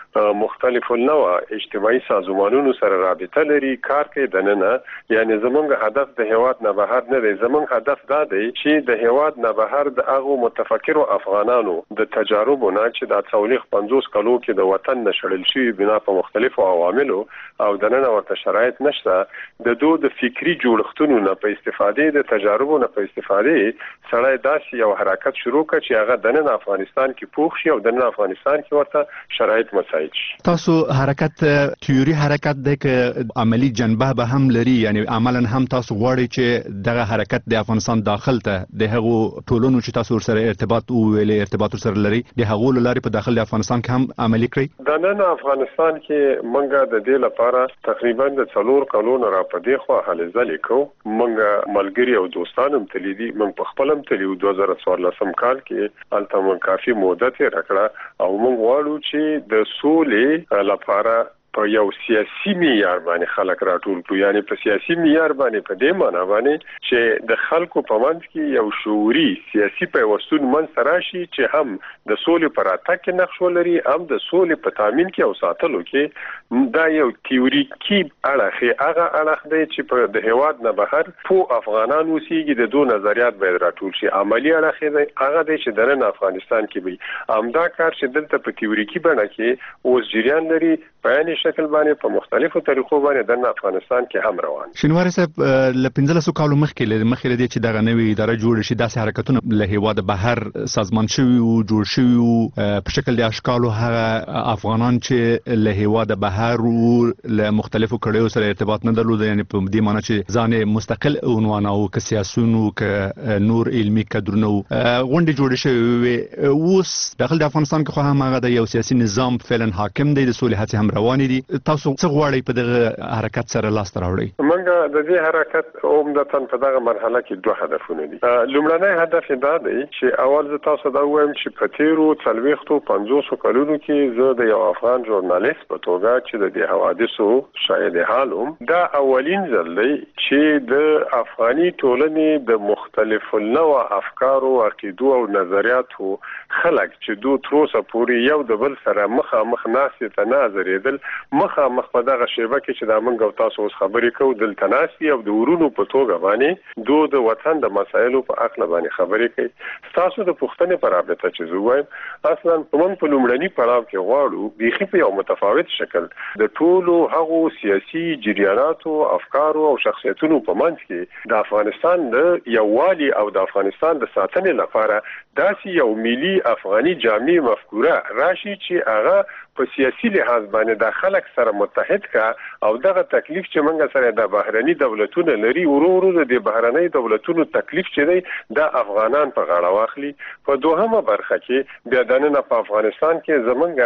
مختلف النوع اجتماعي سازمانونو سره رابطه لري، کار کوي د ننه. یعنی زمونږ هدف د هیواد نه بهر نه دی، زمونږ هدف دا دی چې د هیواد نه بهر د هغو متفکرو افغانانو د تجاربو نه چې د څلوېښت پنځوس کلو کې د وطن نشړل شوي بنا په مختلفو عواملو او د نن ورته شرایط نشته، د دو د فکری جوړښتونو نه په استفادې، د تجاربو نه په استفادې سړی داسې یو حرکت شروع کړ چې هغه د نن افغانستان کې پوخ شي او د نن افغانستان کې ورته شرایط مساعد. تاسو حرکت تیوري حرکت دی که عملی جنبه به هم لري، یعنی عملا هم تاسو غواړئ چې دغه حرکت د افغانستان داخل ته د هغو ټولنو چې تاسو سره ارتباط ویلې ارتباط سره لري د هغو لارې په داخل د افغانستان کې هم عملی کړئ؟ د نن افغانستان کې منګه د دې لپاره تقریبا د څلور کلونو را پدې خو هلې ځلې کو. منګه ملګری او دوستان هم تللی دي، من په خپل هم تللی دوه زره څوارلسم کال کې الته من کافي موده تیر کړه او موږ غواړو چې د سولې لپاره په یو سیاسي معیار باندې خلک راټول کړو. یعنی په سیاسي معیار باندې په دې معنی باندې چې د خلکو په منځ کې یو شعوري سیاسي پیوستون منځ راشي چې هم د سولې پر راتګ کې نقش ولري، هم د سولې په تامین کې او ساتلو کې. دا یو تیوریکي اړخ هغه اړخ دی چې په د هیواد نه بهر په افغانان اوسېږي، د دوه نظریات باید راټول شي. عملی اړخ دی هغه دی چې د نن افغانستان کې وي. همدا کار چې دلته په تیوریکي بڼه کې اوس جریان لري په شکل باندې په مختلفو طریقو باندې د افغانستان کې هم روان. شینواري صاحب، ل پنځلسو کالو مخکې له مخکې لدی چې دغه نوې اداره جوړ شي داسې حرکتونه له هیواد بهر سازمان شوي او جوړ شوي او په شکل د اشکالو هغه افغانان چې له هیواد بهر او له مختلفو کړیو سره ارتباط نه درلود، یعنی په دې معنی چې ځان مستقل عنوان او که سیاسيونو که نور علمي کډرونو غونډې جوړ شوي. اوس داخل د افغانستان کې خو هم هغه د یو سیاسي نظام فعلا حاکم دی، د سولې هڅې هم روانې دي. تاسو څه غواړئ په دغه حرکت سره لاس ته راوړئ؟ منګه د دې حرکت عمدتاً په دغه مرحله کې دوه هدفونه دي. لومړنی هدف دا دی چې اول زه تاسو دا وایم چې په تیرو څلوېښتو پنځوسو کلونو کې زه د یو افغان ژورنالیست په توګه چې د دې حوادثو شاهد حال وم، دا اولین ځل دی چې د افغاني ټولنې د مختلف النوع افکارو، عقیدو او نظریاتو خلک چې دوی تر اوسه پورې یو د بل سره مخامخ ناستې ته نه حاضرېدل، مخامخ په دغه شیبه کې چې دا موږ او تاسو اوس خبرې کوو دلته ناستي او د ورونو په توګه باندې دو د وطن د مسایلو په اړه باندې خبرې کوي. تاسو د پوښتنې په رابطه چې زه وایم، اصلا موږ په لومړني پړاو کې غواړو بیخي په یو متفاوت شکل د ټولو هغو سیاسي جریاناتو، افکارو او شخصیتونو په منځ کې د افغانستان د یووالي او د افغانستان د ساتنې لپاره داسې یو ملي افغاني جامع مفکوره راشي چې هغه په سیاسي لحاظ باندې د خلک سره متحد کا او دغه تکلیف چې موږ سره د بهرني دولتونو لري ورو ورو د بهرني دولتونو تکلیف چې دی د افغانان په غاړه واخلي. په دوهمه برخه کې بیا د نن په افغانستان کې زمونږ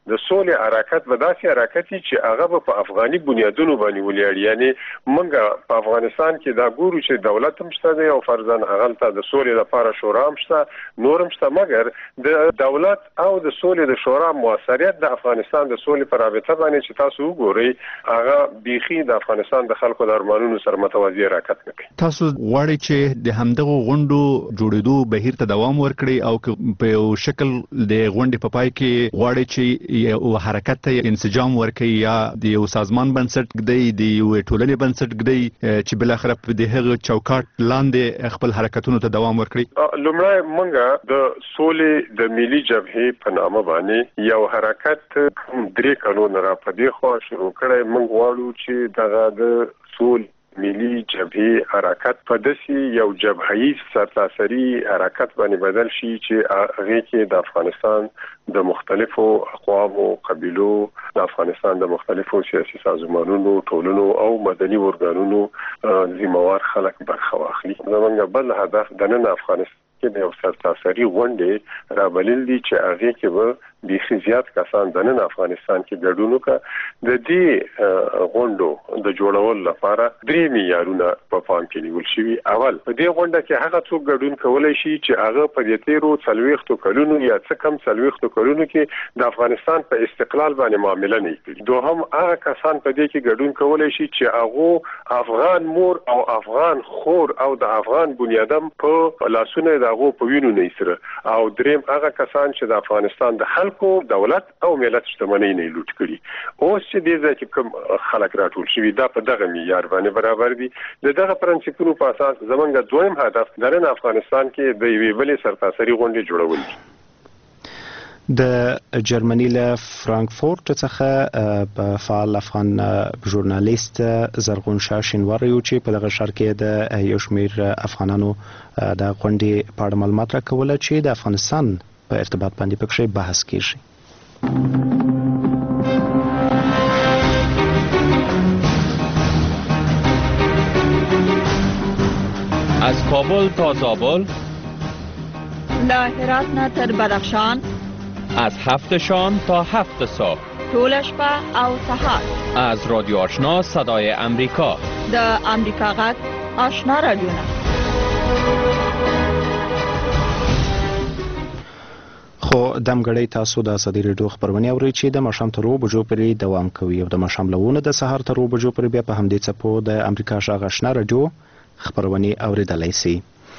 د سولې حرکت به داسې حرکت چې هغه په افغاني بنیادونو باندې ولاړ، یعنی موږ په افغانستان کې دا ګورو چې دولت هم شته دی او فرضاً هغه ته د سولې لپاره شورا هم شته، نور هم شته، مګر د دولت او د سولې د شورا موثریت د افغانستان د سولې پر رابطه باندې چې تاسو وګورئ هغه بیخي د افغانستان د خلکو د ارمانونو سره متوازی حرکت نه کوي. تاسو غواړئ چې د همدغه غونډو جوړېدو بهیر ته دوام ورکړي او په یو شکل د غونډې په پای کې غواړئ چې یو حرکت ته انسجام ورکړي یا د یو سازمان بنسټ ږدي، د یو ټولنې بنسټ ږدي چې بل اخر په دغه چوکاټ لاندې خپل حرکتونو ته دوام ورکړي؟ لومړی موږ د سولې د ملي جبهې په نامه باندې یو حرکت درې کلونه را په دې خوا شروع کړی. موږ غواړو چې دغه د سولې ملي جبهې حرکت په داسې یو جبهیز سرتاسري حرکت باندې بدل شي چې هغه کې د افغانستان د مختلفو اقوامو، قبیلو، د افغانستان د مختلفو سیاسي سازمانونو، ټولنو او مدني ورګانونو ذمہوار خلک برخه واخلي. زموږ بل هدف د نن افغانستان کې د یو سرتاسري غونډې رابلل دي چې هغه کې به بیخي زیات کسان د نن افغانستان کې ګډون وکړي. د دې غونډو د جوړولو لپاره درې معیارونه په پام کې نیول شوي. اول، په دې غونډه کې هغه څوک ګډون کولی شي چې هغه په دې تیرو څلوېښتو کلونو یا څه کم څلوېښتو کلونو کې د افغانستان په استقلال باندې معامله نه کړي. دوهم، هغه کسان په دې کې ګډون کولی شي چې هغه افغان مور او افغان خور او د افغان بنیادم په لاسونه دغه په وینو نه سره. او دریم، هغه کسان چې د افغانستان د خلکو، دولت او ملت شتمنۍ نه لوټ کړي. اوس چې دې ځای کې کوم خلک راټول شوي دا په دغه معیار باندې برابر دي. د دغه پرنسپونو په اساس زمونږ دویم هدف د نن افغانستان کې د یوې بلې سرتاسري غونډې جوړول دي. د جرمني له فرانکفورت څخه په فعال افغان ژورنالیست زرغون شاه شینواری چې په دغه ښار کې د یو شمېر افغانانو د غونډې په اړه معلومات راکوله چې د افغانستان په ارتباط باندې پکې بحث کیږي. از کابل تا زابل، له هرات نه تر بدخشان، از هفت شام تا هفت صبح، طول شپه او سحر، از رادیو آشنا صدای امریکا، د امریکا غږ آشنا رادیو نه. خو دمګړی تاسو د ازادي راډیو خبرونه اورئ چې د ماښام تر اوو بجو پورې دوام کوي او د ماښام لهونه د سهار تر اوو بجو پورې بیا په همدې څپو د امریکا غږ آشنا راډیو خبرونه اوریدلای شئ.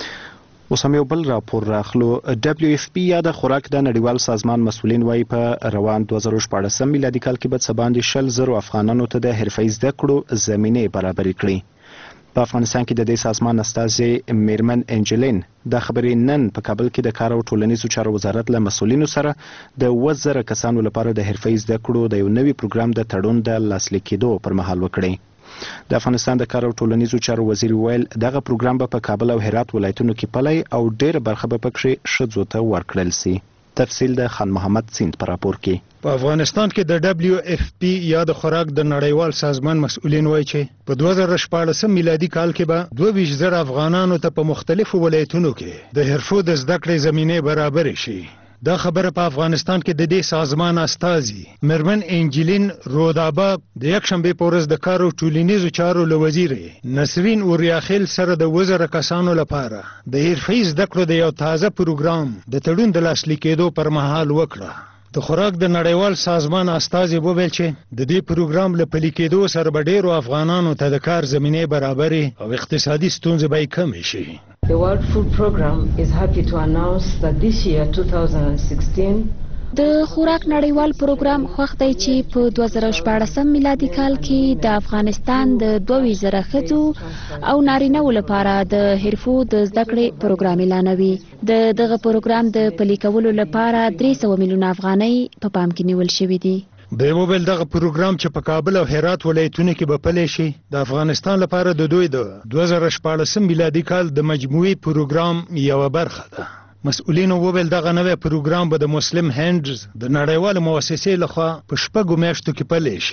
اوس هم یو بل راپور راخلو. دبلیو اف پی یا د خوراک د نړیوال سازمان مسؤلین وایي په روان دوه زره شپاړسم میلادي کال کې به څه باندې شل زرو افغانانو ته د حرفه‌ای زده کړو زمینې برابرې کړي. په افغانستان کې د دې سازمان استازي میرمن انجلین د خبرې نن په کابل کې د کار او ټولنیزو چارو وزارت له مسؤلینو سره د اووه زره کسانو لپاره د حرفه‌ای زده کړو د یو نوي پروګرام د تړون د لاسلیک کېدو پر مهال وکړي. د افغانستان د کار او ټولنیزو چارو وزیر ویل دغه پروګرام به په کابل او هرات ولایتونو کې پلی او ډېره برخه به پکې ښځو ته ورکړل سي. تفصیل د خان محمد سیند په راپور کې. په افغانستان کې د دبلیو اف پی یا د خوراک د نړیوال سازمان مسؤلین وایي چې په دوه زره شپاړسم میلادي کال کې به دوه ویشت زره افغانانو ته په مختلفو ولایتونو کې د حرفو د زده کړې زمینې برابرې شي. دا خبره په افغانستان کې د دې سازمان استازي میرمن انجلین رودابا د یکشنبه په ورځ د کار او ټولنیزو چارو له وزیر نسرین اوریاخیل سره د وزیر کسانو لپاره د حرفه‌ای زده کړو د یو تازه پروګرام د تړون د لاسلیک کېدو پر مهال وکړه. د خوراک د نړیوال سازمان استازي وویل چې د دې پروګرام له پلي کېدو سره به ډېرو افغانانو ته د کار زمینې برابرې او اقتصادي ستونزې به یې کمې شي. The World Food Programme is happy to announce that this year twenty sixteen د خوراک نړیوال پروګرام خوښ دی چې په دوه زره شپاړسم میلادي کال کې د افغانستان د دوه ویشت زره ښځو او نارینه‌و لپاره د حرفو د زده کړې پروګرام اعلانوي. د دغه پروګرام د پلي کولو لپاره درې سوه میلیونه افغانۍ په پام کې نیول شوي دي. د یو بل دغه پروګرام چې په کابل او هرات ولایتونو کې به پلی شي د افغانستان لپاره د دوی د دوه زره شپاړسم میلادي کال د مجموعي پروګرام یوه برخه ده. مسؤلینو وویل دغه نوی پروګرام به د مسلم هینډز د نړیوالې مؤسسې لخوا په شپږو میاشتو کې پلی شي.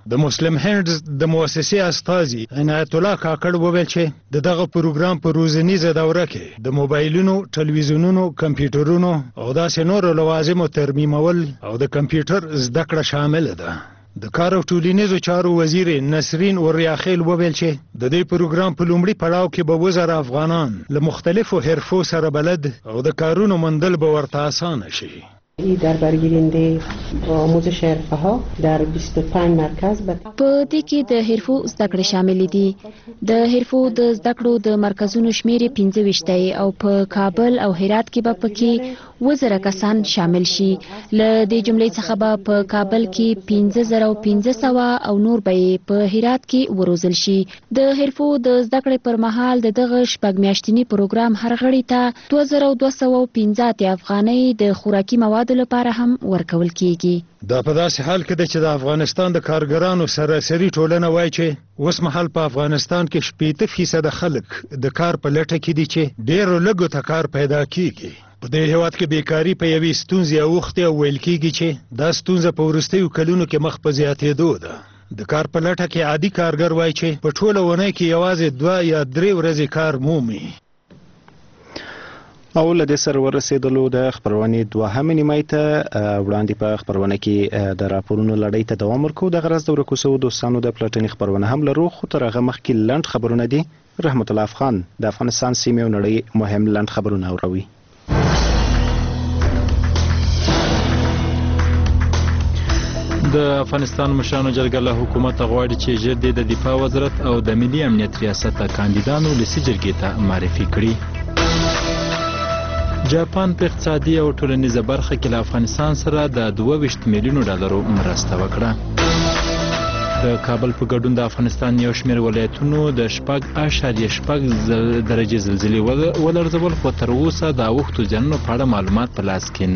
د مسلم هندز د مؤسسې استازي عنایت الله کاکړ وویل چې د دغه پروګرام په روزنیزه دوره کې د موبایلونو، ټلویزیونونو، کمپیوټرونو او داسې نورو لوازمو ترمیمول او د کمپیوټر زده کړه شامل ده. د کار او ټولنیزو چارو وزیر نسرین اوریاخیل وویل چې د دې پروګرام په لومړي پړاو کې به وزر افغانان له مختلفو حرفو سره بلد او د کارونو مندل به ورته اسانه شي. در برگیرنده آموزش حرفه ها در بیست و پنج مرکز په دې کې د حرفو زده کړې شامل دي. د حرفو د زده کړو د مرکزونو شمیر پنځه ویشت دی او په کابل او هرات کې به پکې وزره کسان شامل شي. له دې جملې څخه به په کابل کې پنځه زره او پنځه سوه او نور به په هرات کې وروزل شي. د حرفو د زده کړې پر مهال د دغه شپږ میاشتني پروګرام هر غړي ته دوه زره دوه سوه پنځه اتیا افغانۍ د خوراکي موادو لپاره هم ورکول کیږي. دا په داسې حال کې ده چې د افغانستان د کارګرانو سراسري ټولنه وایي چې اوس مهال په افغانستان کې شپېته فیصده خلک د کار په لټه کې دي چې ډېرو لږو ته کار پیدا کیږي. په دې هېواد کې بیکاري په یوې ستونزې اوښتې او ویل کیږي چې دا ستونزه په وروستیو کلونو کې مخ په زیاتېدو ده. د کار په لټه کې عادي کارګر وایي چې په ټوله اونۍ کې یوازې دوه یا درې ورځې کار مومي. او له دې سره ورسېدلو د خپرونې دوهمې نیمایي ته وړاندې په خپرونه کې د راپورونو لړۍ ته دوام ورکوو. دغه ورځ د ورکو سوو دوستانو د پلټنې خپرونه هم لرو، خو تر هغه مخکې لنډ خبرونه دي. رحمت الله افغان د افغانستان سیمې او نړۍ مهم لنډ خبرونه اوروي. د افغانستان مشرانو جرګه له حکومت غواړي چې ژر د دفاع وزارت او د ملي امنیت ریاست کاندیدانو لسی جرګې ته معرفي کړي. جاپان په اقتصادي او ټولنیزه برخه کې له افغانستان سره د دوه ویشت میلیونو ډالرو مرسته وکړه. د کابل په ګډون د افغانستان یو شمېر ولایتونو د شپږ اعشاریه شپږ درجې زلزلې ولړزول، خو تر اوسه د اوښتو زیانونو په اړه معلومات په لاس کې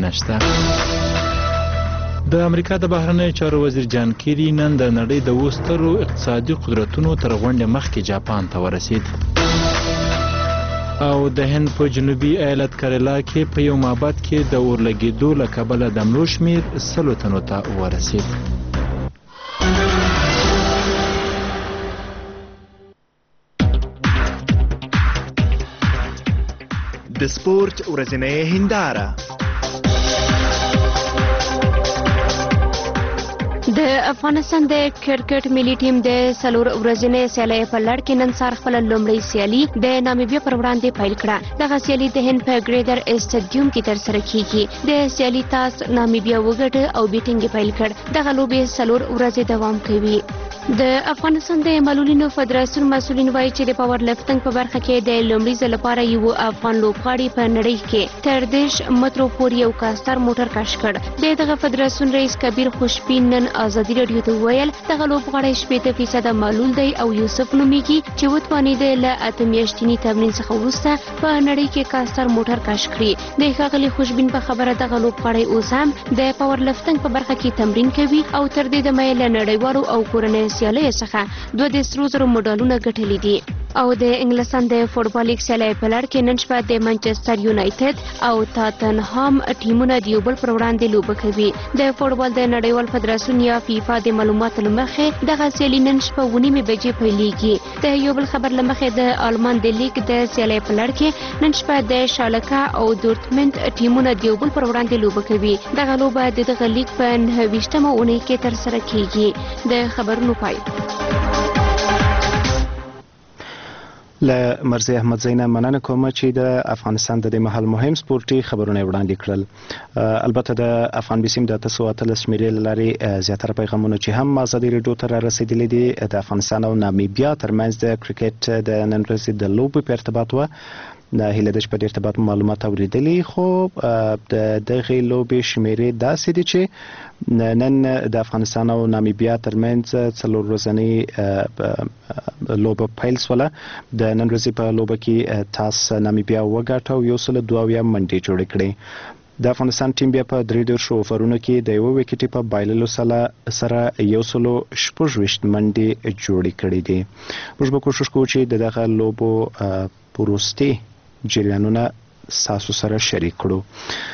نشته. د امریکا د بهرنیو چارو وزیر جان کیری نن د نړۍ د اوو سترو اقتصادي قدرتونو تر غونډې مخکې جاپان ته ورسید. او د هند په جنوبي ایالت کریلا کې په یو معبد کې د اور لګېدو له کبله د مړو شمېر سلو تنو ته ورسید. د سپورت ورځنۍ هنداره. د افغانستان د کرکټ ملي ټیم د څلور ورځنۍ سیالۍ په لړ کې نن سهار خپله لومړۍ سیالي د نامیبیا پر وړاندې پیل کړه. دغه سیالي د هند په ګریډر اسټاډیوم کې ترسره کیږي. د سیالي تاس نامیبیا وګټه او بیټینګ پیل کړ. دغه لوبې څلور ورځې دوام کوي. د افغانستان د معلولینو فدراسیون مسؤلین وایي چې د پاور لفټنګ په برخه کې د لومړي ځل لپاره یو افغان لوبغاړي په نړۍ کې تر دېرش مترو پورې یو کاستر موټر کش کړ. د دغه فدراسیون رئیس کبیر خوشبین نن ازادي راډیو ته وویل دغه لوبغاړی شپېته فیصده معلول دی او یوسف نومیږي چې وتوانېده له اته میاشتني تمرین څخه وروسته په نړۍ کې کاستر موټر کش کړي. د ښاغلي خوشبین په خبره دغه لوبغاړی اوس هم د پاور لفټنګ په برخه کې تمرین کوي او تر دې دمه یې له نړیوالو او کورنیو سیالیو څخه دوه د سرو زرو مډالونه ګټلي دي. او د انګلستان د فوټبال لیګ سیالۍ په لړ کې نن شپه د منچستر یونایټډ او تاتنهام ټیمونه د یو بل پر وړاندې لوبه کوي. د فوټبال د نړیوال فدراسیون یا فیفا د معلوماتو له مخې دغه سیالي نن شپه اوه نیمې بجې پیلېږي. د یو بل خبر له مخې د آلمان د لیګ د سیالۍ په لړ کې نن شپه د شالکه او دورتموند ټیمونه د یو بل پر وړاندې لوبه کوي. دغه لوبه د دغه لیګ په نهه ویشتمه اونۍ کې ترسره کیږي. د خبرونو پای. له مرزي احمد زینه مننه کوم چې د افغانستان د دې مهال مهم سپورتي خبرونه وړاندې کړل. البته د افغان بیسیم د تاسو اتلس شمیرې لري زیاتره پیغامونه چې هم ازادي راډیو ته رسیدلي دي د افغانستان او نامیبیا ترمنځ د کرکټ د نن ورځې د لوبې په ارتباط و. د هیله د شپې ارتباط معلومات اوریدلي، خو د دغه لوبې شمیرې داسې دي چې نن د افغانستان او نامیبیا ترمنځ څلور ورځنۍ لوبه پیل شوله. د نن ورځې په لوبه کې تاس نامیبیا وګټه او یو سل دوه اویا منډې جوړې کړې. د افغانستان ټیم بیا په درې دېرشو اوورونو کې د یوه وکټې په بایللو سره یو سل شپږ ویشت منډې جوړې کړې دي. موږ به کوشش کوو چې د دغه لوبو په وروستي جریانونه ستاسو سره شریک کړو.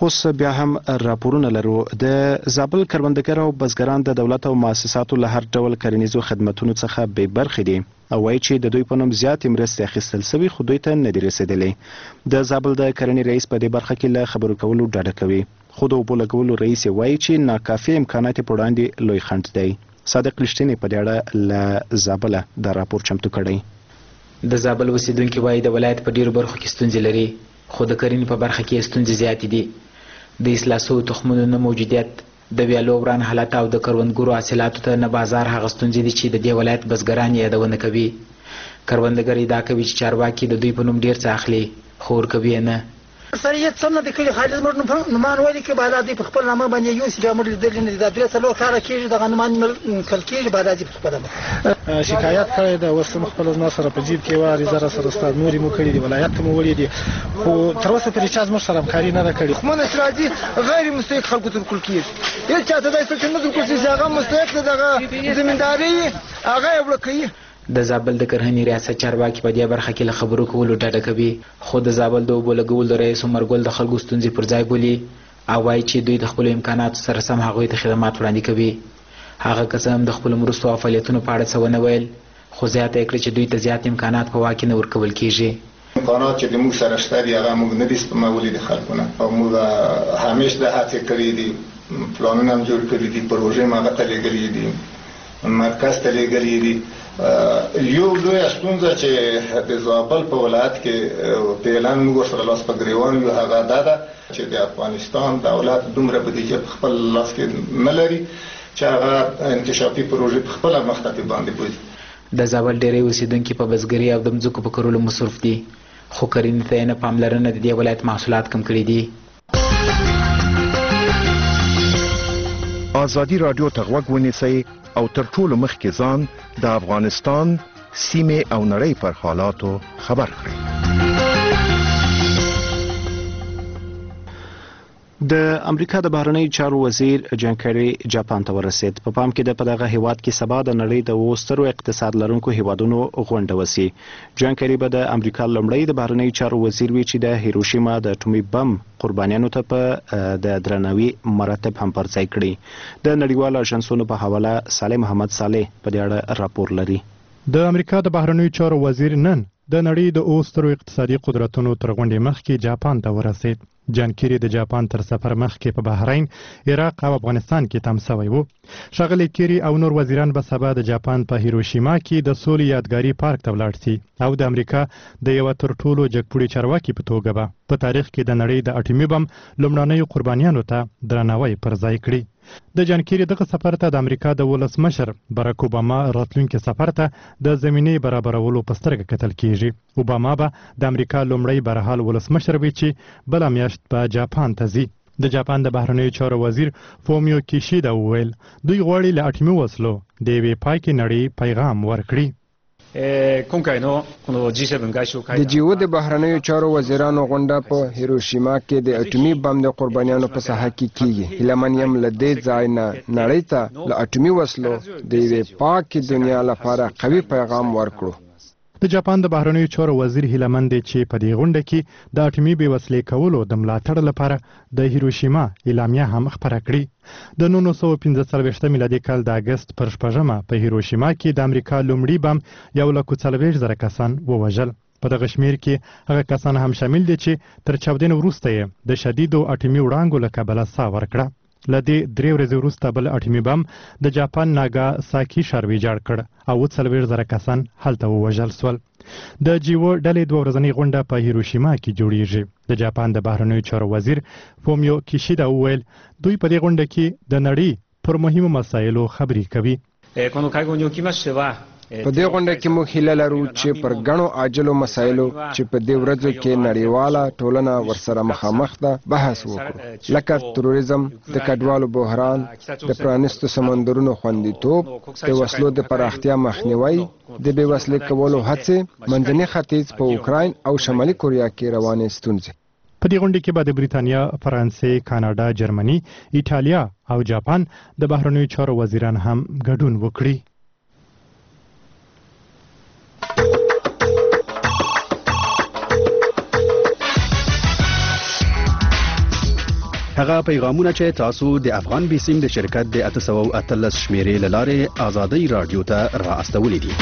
اوس بیا هم راپورونه لرو. د زابل کروندګر او بزګران د دولت او مؤسساتو له هر ډول کرنیزو خدماتو څخه بې برخې دي او وایي چې د دوی په نوم زیاتې مرستې اخیستل سوي خو دوی ته نه دي رسېدلې. د زابل د کرنې رئیس په دې برخه کې له خبرو کولو ډډه کوي، خو د اوبو لګولو رئیس وایي چې ناکافي امکانات یې په وړاندې لوی خنډ دی. صادق رښتینی په دې اړه له زابله دا راپور چمتو کړی. د زابل اوسیدونکي وایي د ولایت په ډیرو برخو کې ستونزې لري، خو د کرنې په برخه کې ستونزې زیاتې دي. د اصلاح شویو تخمونو نه موجودیت، د ویالو وران حالت او د کروندګرو حاصلاتو ته نه بازار هغه ستونزې دي چې د دې ولایت بزګران یې یادونه کوي. کروندګر ادعا کوي چې چارواکي د دوی په نوم ډیر څه اخلي خو ورکوي یې نه. سریت سم نه د کلي خالد زموږ نومان ویلي کې بالا دوی په خپل نامه باندې یوسي بیا موږ لیدلي نه دي. دا درې څلور کاله کېږي دغه نومان کل کېږي بالا دوی په خپله شکایت کړی ده. اوس هم خپله زما سره په جیب کې وه عریضه راسره ستا نورې مو کړي دي، ولایت ته مو وړي دي، خو تر اوسه پورې چا زموږ سره همکاري نه ده کړې. تخمونه چې راځي غیر مستحق خلکو ته ورکول کېږي. هېڅ چا ته داسې چې نه ورکول شي چې هغه مستحق دی، دغه زمینداري هغه یې ورکوي. د زابل د کرهنې ریاست چارواکي په دې برخه کې له خبرو کولو ډډه کوي، خو د زابل د اوبو لګولو رئیس عمرګل د خلکو ستونزې پر ځای بولي او وایي چې دوی د خپلو امکاناتو سره سم هغوی ته خدمات وړاندې کوي. هغه که څه هم د خپلو مرستو او فعالیتونو په اړه څه ونه ویل، خو زیاته یې کړه چې دوی ته زیات امکانات په واک کې نه ورکول کېږي. امکانات چې موږ سره شته دي هغه موږ نه دي سپمولي د خلکو نه، او موږ همیش د هڅې کړې دي، پلانونه هم جوړ کړي دي، پروژې هم هغه ته لېږلي دي، مرکز ته لېږلي دي. یو لویه ستونزه چې د زابل په ولایت کې په اعلان موږ ورسره لاس په ګریوان یو هغه دا ده چې د افغانستان دولت دومره بودیجه په خپل لاس کې نه لري چې هغه انکشافي پروژې په خپله مخته پې باندې بوځي. د زابل ډېری اوسیدونکي په بزګري او د مځکو په کرلو مصروف دي، خو کرنې ته یې نه پاملرنه د دې ولایت محصولات کم کړي دي. ازادي راډیو ته غوږ ونیسئ او تر ټولو مخکې ځان د افغانستان سیمې او نړۍ پر حالاتو خبر کړئ. د امریکا د بهرنی چارو وزیر جان کری جاپان ته ورسید. په پام کې د په دغه هیواد کې سبا د نړۍ د اوو سترو اقتصاد لرونکو هیوادونو غونډه وسي. جان کری به د امریکا لومړی د بهرنی چارو وزیر وي چې د هیروشیما د اټومي بم قربانیانو ته په د درناوي مراتب هم پر ځای کړي. د نړیوالو اژانسونو په حواله صالح محمد صالح په دې اړه راپور لري. د امریکا د بهرنیو چارو وزیر نن د نړۍ د اوو سترو اقتصادي قدرتونو تر غونډې مخکې جاپان ته ورسید. جان کیری د جاپان تر سفر مخکې په بحرین، عراق او افغانستان کې تم شوی و. ښاغلی کیری او نور وزیران به سبا د جاپان په هیروشیما کې د سولې یادګاري پارک ته ولاړ شي او د امریکا د یو تر ټولو جګپوړي چارواکي په توګه به په تاریخ کې د نړۍ د اټومي بم لومړنیو قربانیانو ته درناوی پر ځای کړي. د جان کیری دغه سفر ته د امریکا د ولسمشر باراک اوباما راتلونکي سفر ته د زمینې برابرولو په سترګه کتل کیږي. اوباما به د امریکا لومړی بهرحال ولسمشر وي چې بله میاشت په جاپان ته ځي. د جاپان د بهرنیو چارو وزیر فومیو کیشیدا وویل دوی غواړي له اټومي وسلو د یوې پاکې نړۍ پیغام ورکړي. د جیو د بهرنیو چارو وزیرانو غونډه په هیروشیما کې د اټومي بم د قربانیانو په ساحه کې کیږي. هیله یم له دې ځای نه نړۍ ته له اټومي وسلو د یوې پاکې دنیا لپاره قوي پیغام ورکړو. د جاپان د بهرنیو چارو وزیر هیله مند دی چې په دې غونډه کې د اټومي بې وسلې کولو د ملاتړ لپاره د هیروشیما اعلامیه هم خپره کړي. د نولس سوه پنځه څلوېښت میلادي کال د اګست پر شپږمه په هیروشیما کې د امریکا لومړي بم یو لک څلوېښت زره کسان ووژل. په دغه شمیر کې هغه کسان هم شامل دي چې تر چاودنې وروسته یې د شدیدو اټومي وړانګو له کبله ساه ورکړه. له دې درې ورځې وروسته بل اټومي بم د جاپان ناګاساکي ښار ویجاړ کړ او اووه څلوېښت زره کسان هلته ووژل سول. د جیو ډلې دوه ورځنۍ غونډه په هیروشیما کې جوړیږي. د جاپان د بهرنیو چارو وزیر فومیو کیشیدا وویل دوی په دې غونډه کې د نړۍ پر مهمو مسایلو خبرې کوي. په دې غونډه کې موږ هیله لرو چې پر ګڼو عاجلو مسایلو چې په دې ورځو کې نړیواله ټولنه ورسره مخامخ ده بحث وکړو، لکه تروریزم، د کډوالو بحران، د پرانیستو سمندرونو خوندیتوب، د وسلو د پراختیا مخنیوی، د بې وسلې کولو هڅې، منځني ختیځ په اوکراین او شمالي کوریا کې روانې ستونزې. په دې غونډه کې به د بریتانیا، فرانسې، کاناډا، جرمني، ایټالیا او جاپان د بهرنیو چارو وزیران هم ګډون وکړي. هغه پیغامونه چې تاسو د افغان بیسیم د شرکت د اته سوه او اتلس شمیرې له لارې ازادۍ راډیو ته را استولي دي.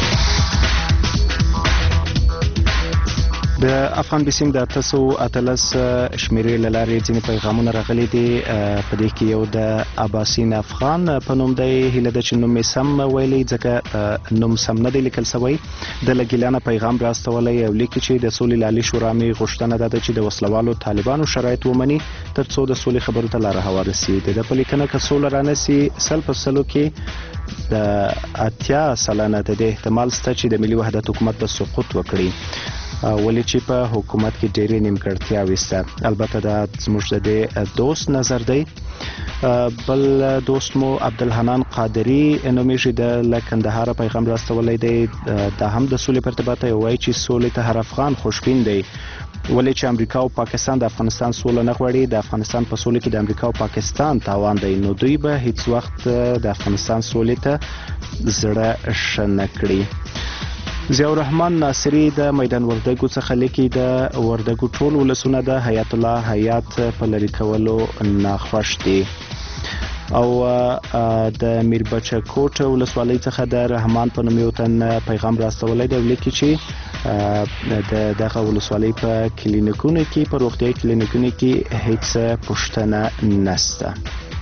د افغان بیسیم د اته سوه او اتلس شمیرې له لارې ځینې پیغامونه راغلي دي. په دې کې یو د عباسین افغان په نوم دی. هیله ده چې نوم یې سم ویلی ځکه نوم سم نه دی لیکل سوی. د له ګیلانه پیغام راستولی او لیکي چې د سولې له عالي شورا مې غوښتنه ده چې د وسلوالو طالبانو شرایط ومني تر څو د سولې خبرو ته لاره هواره سي. د ده په لیکنه که سوله رانسي سل په سلو کې د اتیا سلنه د دې احتمال شته چې د ملي وحدت حکومت به سقوط وکړي، ولې چې په حکومت کې ډېرې نیمګړتیاوې شته. البته دا زموږ د دې دوست نظر دی. بل دوست مو عبدالحنان قادری نومیږي، د له کندهاره پیغام راستولی دی. دا هم د سولې په ارتباط وایي چې سولې ته هر افغان خوشبین دی، ولې چې امریکا او پاکستان د افغانستان سوله نه غواړي. د افغانستان په سولې کې د امریکا او پاکستان تاوان دی، نو دوی به هیڅ وخت د افغانستان سولې ته زړه ښه نه کړي. ضیاء الرحمن ناصری د میدان وردګو څخه لیکي د وردګو ټول ولسونه د حیات الله حیات په لرې کولو ناخوښ دي. او د میربچه کوټ ولسوالۍ څخه د رحمان په نوم یو تن پیغام راستولی دی او لیکي چې د دغه ولسوالۍ په کلینیکونو کې په روغتیایي کلینیکونو کې هیڅ پوښتنه نشته.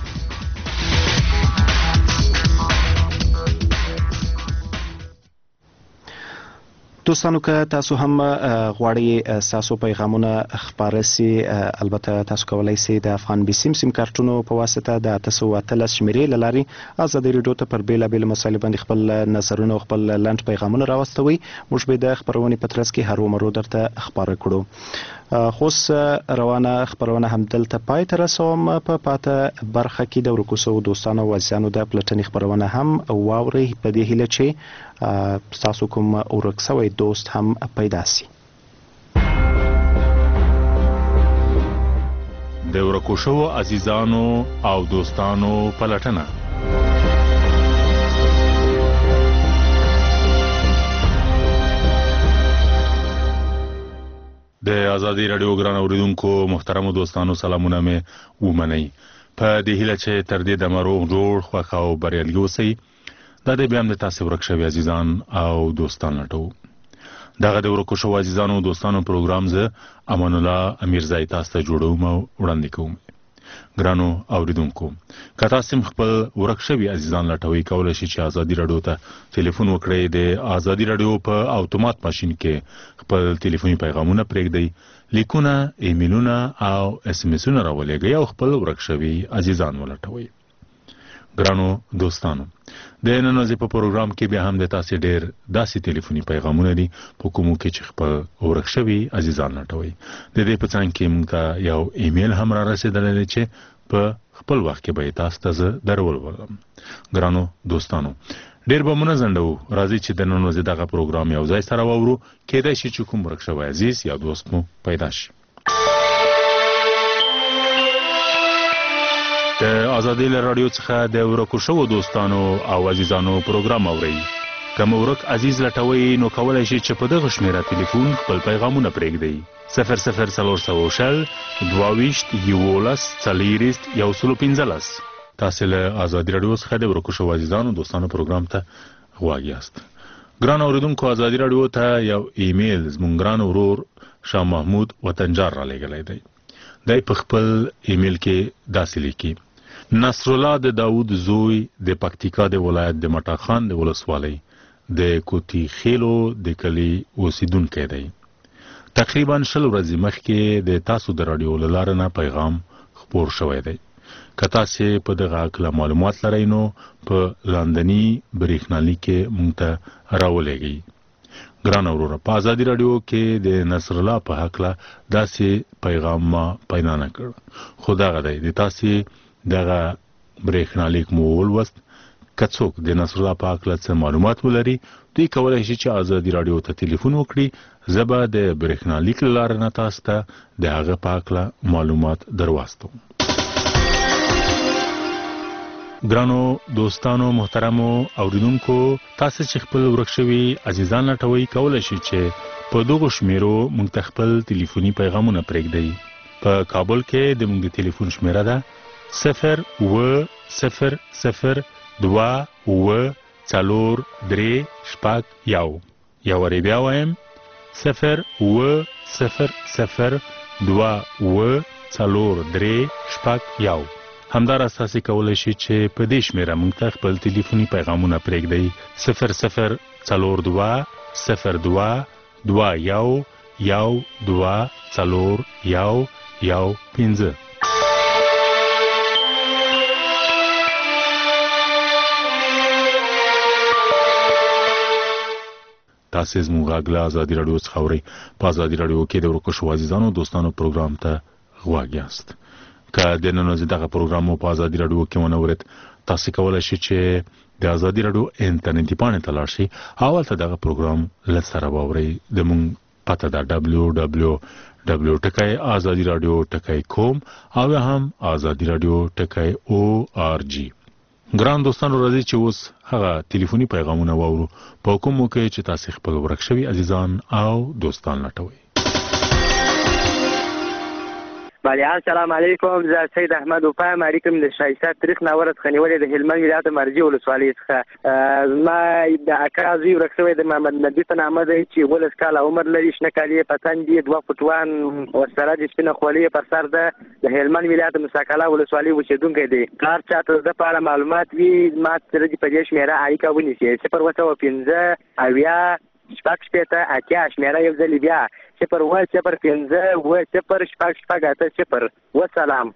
دوستانو که تاسو هم غواړئ تاسو پیغامونه خپاره سي، البته تاسو کولی سئ د افغان بیسیم سیم کارتونو په واسطه د اته سوه اتلس شمیرې له لارې ازادۍ راډیو ته پر بېلابېلو مسایلو باندې خپل نظرونه او خپل لنډ پیغامونه راواستوئ. موږ به د خپرونې په ترڅ کې هرومرو درته خپاره کړو. خو روانه خپرونه همدلته پای ته رسوم. په پاته برخه کې د ورکو سوو دوستانو او عزیزانو د پلټنې خپرونه هم واورئ په دې هیله چې ستاسو کوم ورک سوی دوست هم پیدا سي. د ورکو شوو عزیزانو او دوستانو پلټنه. د ازادي راډیو ګران اوریدونکو محترمو دوستانو سلامونه مې ومنئ. په دې هیله چې تر دې دمه روغ جوړ خوښ او بریالي اوسئ. دا دی بیا هم د تاسې ورک شوي عزیزان او دوستان لټوو. دغه د ورکو شوو عزیزانو او دوستانو پروګرام زه امان الله امیرزی تاسو ته جوړوم او وړاندې کوم. ګرانو اوریدونکو که تاسو خپل ورک شوي عزیزان لټوئ کولی شئ چې ازادي راډیو ته ټلیفون وکړئ. د ازادي راډیو په اتومات ماشین کې خپل ټلیفوني پیغامونه پرېږدئ، لیکونه، ایمیلونه او اس ام اسونه راولېږئ او خپل ورک شوي عزیزان ولټوئ. ګرانو دوستانو د نن ورځې په پروګرام کې بیا هم د تاسې ډېر داسې ټلیفوني پیغامونه دي په کومو کې چې خپل ورک شوي عزیزان لټوئ. د دې په څنګ کې موږ ته یو ایمیل هم را رسېدلی دی چې په خپل وخت کې به یې تاسو ته زه درولولم. ګرانو دوستانو ډېر به مو نه ځنډوو، راځئ چې د نن ورځې دغه پروګرام یو ځای سره واورو. کیدای شي چې کوم ورک شوی عزیز یا دوست مو پیدا شي. د ازادۍ له راډیو څخه د ورکو شوو دوستانو او عزیزانو پروګرام اورئ. که مو ورک عزیز لټوئ نو کولی شئ چې په دغه شمیره تلیفون خپل پیغامونه پرېږدئ. صفر صفر څلور سوه شل دوه ویشت یولس څلېرویشت یو سلو پنځلس. تاسې له ازادي راډیو څخه د ورکو شوو عزیزانو دوستانو پروګرام ته غوږ یاست. ګران اوریدونکو ازادي راډیو ته یو ایمیل زموږ ګران ورور شاه محمود وطنجار را لېږلی دی. دی په خپل ایمیل کې داسې لیکي: نصرالله د داود زوی د پکتیکا د ولایت د مټاخان د ولسوالۍ د کوټي خیلو د کلي اوسیدونکی دی. تقریبا شل ورځې مخکې د تاسو د راډیو له لارې نه پیغام خپور شوی دی. که تاسې په دغه هکله معلومات لرئ نو په لاندني برېښنالیک کې موږ ته راولېږئ. ګران وروره په ازادي راډیو کې د نصرالله په هکله داسې پیغام ما پیدا نه کړ، خو دغه دی د تاسې دغه برېښنالیک مو ولوست. که څوک د نصرالله په هکله څه معلومات ولري دوی کولی شي چې ازادي راډیو ته تلیفون وکړي. زه به د برېښنالیک له لارې نه تاسو ته د هغه په هکله معلومات درواستوم. ګرانو دوستانو محترمو اوریدونکو تاسو چې خپل ورک شوي عزیزان لټوئ کولی شئ چې په دغو شمیرو موږ ته خپل تلیفوني پیغامونه پرېږدئ. په کابل کې د موږ د ټلیفون شمیره ده صفر و صفر صفر دوه و څلور درې شپږ یو یا ورې بیا وایم صفر و صفر صفر دوه و څلور درې شپږ یو. همداراز تاسې کولی شئ چې په دې شمیره موږ ته خپل ټلیفوني پیغامونه پرېږدئ صفر صفر څلور دوه صفر دوه دوه یو یو دوه څلور یو یو پنځه. تاسې زموږ غږ له ازادي راډیو څخه اورئ. په ازادي راډیو کې د ورکشو عزیزانو دوستانو پروګرام ته غوږ یاست. که دننه زه دغه پروګرام مو په ازادي راډیو کې ونه اورئ تاسې کولی شئ چې د ازادي راډیو انټرنیټي پاڼې ته لاړ شئ او هلته دغه پروګرام له سره واورئ. زموږ پته ده ډبلیو ډبلیو ډبلیو ټکی ازادي راډیو ټکی کوم او یا هم ازادي راډیو ټکی او آر جی. ګران دوستانو راځي چې اوس هغه ټلیفوني پیغامونه واورو په کوم موقع چې تاسې خپل ورک شوي عزیزان او دوستان لټوئ. بله السلام علیکم. زه سید احمد وپایم اړیکم د شایسته تاریخ ناوره څخه نیولې د هلمند ولایت مرجع ولسوالۍ څخه. زما د اکا زوی ورک شوی د محمد نبي په نامه دی چې اوولس کاله عمر لري، شنه کالي په تن دي، دوه فوټوان ورسره د سپینه خولۍ پر سر ده، د هلمند ولایت مساکله ولسوالۍ اوسېدونکی دی. کار چاته د په اړه معلومات وي ما سره دې په دې شمېره اړیکه ونیسي صفر اووه سوه پنځه اویا شپږ شپېته اتیا شمېره یو ځلې بیا صفر اووه صفر پنځه اووه صفر شپږ شپږ اته صفر. وسلام.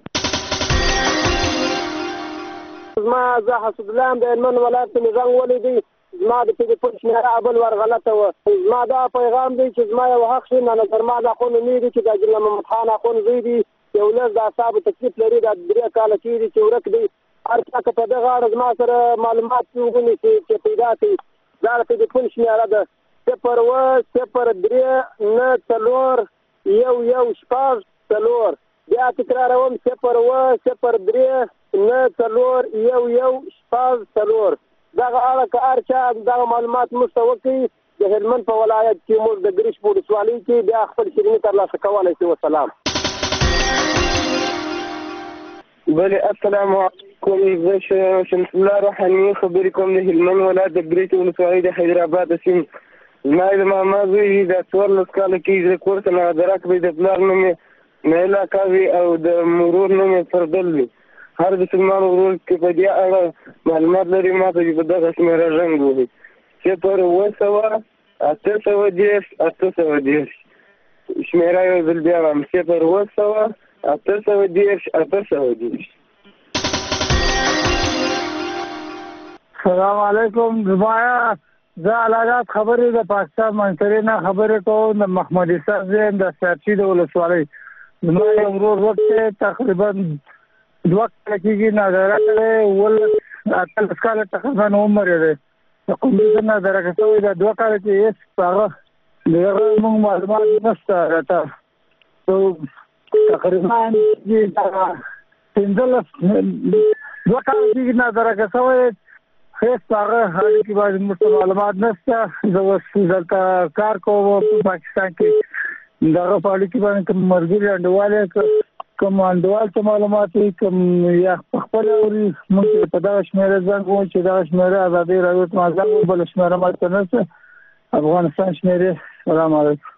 زما زه حسود الله یم د هلمند ولایت کې مې زنګ ولیدی، زما د ټلیفون شمېره بل ور غلطه وه. زما دا پیغام دی چې زما یو حق شي نه نظرمان اخون نومېږي چې د جنرال محمد خان اخون زوی دی، یو لږ د اعصابو تکلیف لري، دا درې کاله کېږي چې ورک دی. هر چا که په دغه اړه زما سره معلومات ونیسي چې پیدا کړي. دا د ټلیفون شمېره ده صفر اووه صفر درې نه څلور یو یو شپږ څلور. بیا تکراروم صفر اووه صفر درې نه څلور یو یو شپږ څلور. دغه اړه که هر چا دغه معلومات موږ ته وکړي د هلمند په ولایت کې موږ د ګریش په ولسوالۍ کې بیا خپل شیریني ترلاسه کولی شي. وسلام. بله السلام علیکم. زه شمس الله روحاني خبرې کوم د هلمند ولایت د ګریش ولسوالۍ د حیدرآباد سیمې. زما د ماما زوی د څوارلس کاله کېږي د کور څخه درک وي، د پلار نوم یې نایله اکا وي او د مرور نوم یې فردل وي. هر مسلمان ورور کې په دې اړه معلومات لري ما ته چې په دغه شمېره رنګ ووهي صفر اووه سوه اته سوه دېرش اته سوه دېرش. شمېره یو ځل بیا وایم صفر اووه سوه اته سوه دېرش اته سوه دېرش. السلام علیکم. زمایا زه علاقات خبرې د پاکستان منصرې نه خبرې کوم د محمد اسحاق زین د سیاسي د ولسوالۍ. زما یو ورور وخت تقریبا دوه کاله کېږي نادره کړی، اوولس اتلس کاله تقریبا عمر یې دی. د قومي نادره شوی دا دوه کاله کې هېڅ په هغه د هغه موږ معلومات نشته راته. تقریبا پنځلس دوه کاله کېږي نادره شوی، هېڅ په هغه حال کې باندې موږ معلومات نشته. زه اوس دلته کار کوم په پاکستان کې، دغه په اړه کې باندې کوم ملګري انډیوال کوم انډیوال ته معلومات وي کوم یا خپل اوري موږ په دغه شمېره زنګ ووایو چې دغه شمېره ازادي راډیو ته ما زنګ ووایو، بله شمېره ما ته نشته افغانستان شمېرې. السلام علیکم.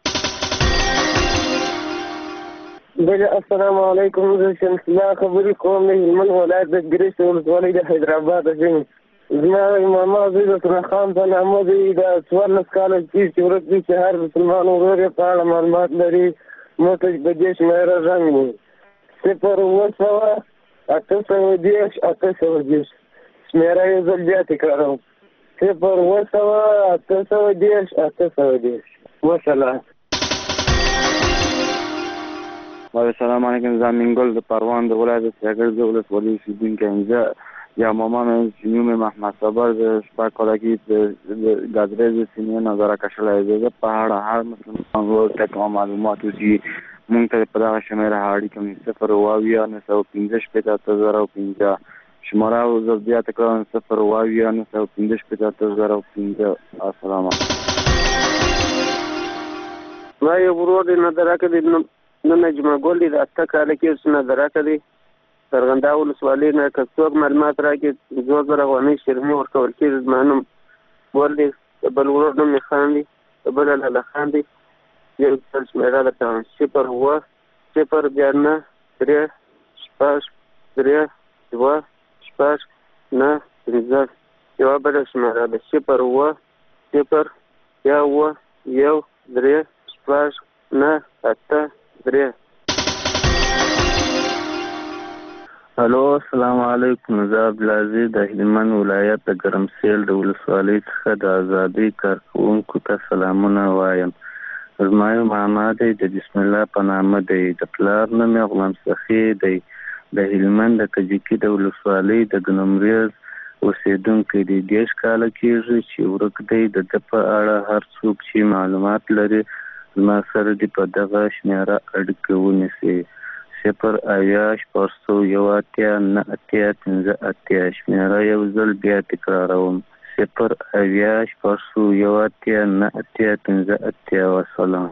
بله السلام علیکم. زه شمس الله خبرې کوم د هلمند ولایت د ګریش ولسوالۍ د حیدرآباد سیمې. زما ماما زوی د ثنا خان په نامه دی، د څوارلس کاله کېږي چې ورک دی، چې هر مسلمان ورور یې په اړه معلومات لري موږ ته په دې شمېره رنګ ووایي صفر اووه سوه اته سوه دېرش اته سوه دېرش. شمېره یو ځل بیا تکراروم صفر اووه سوه اته سوه دېرش اته سوه دېرش. وسلام. السلام علیکم. زه امین ګل د پروان د ولایت سیاګرد ولسوالۍ اوسېدونکی یم. زه یا ماما مې چې نوم یې محمد صبر د شپږ کاله کې د ګازرې د سیمې نظاره کشلی دی. زه په اړه هر مسلمان ورور ته کوم معلومات وشي موږ ته په دغه شمېره اړیکه مې صفر اووه اویا نه سوه پنځه شپېته اته زره او پنځه. شماره او زه بیا تکراروم صفر اووه اویا نه سوه پنځه شپېته اته زره او پنځه. السلام علیکم. ما یو ورور دی نادره کې د نن جمعه ګل دی د اته کاله کې څه نظر راکړي سرغندا ولسوالۍ نه که څوک معلومات راکړي دوه زره افغانۍ شرمي ورکول کېږي زما نوم ګل دی د بل ورور نوم مې خان دی د بل لاله خان دی یو بل شمېره درته وایم صفر اووه صفر بیا نه درې شپږ درې دوه شپږ نه پنځه یوه بله شمېره ده صفر اووه صفر بیا اووه یو درې شپږ نه اته درې. الو السلام علیکم. زه عبدالعزیز د هلمند ولایت د ګرمسیل د ولسوالۍ څخه د ازادۍ کارکوونکو ته سلامونه وایم. زما یو ماما دی د بسم الله په نامه دی د پلار نوم یې غلام سخي دی د هلمند د کجکي د ولسوالۍ د ګنمریز اوسېدونکی دی. دېرش کاله کېږي چې ورک دی. د ده په اړه هر څوک چې معلومات لري زما سره دې په دغه شمېره اړیکه ونیسي. صفر اویا شپږ سوه یو اتیا نه اتیا پنځه اتیا. شمېره یو ځل بیا تکراروم صفر اویا شپږ سوه یو اتیا نه اتیا پنځه اتیا. وسلام.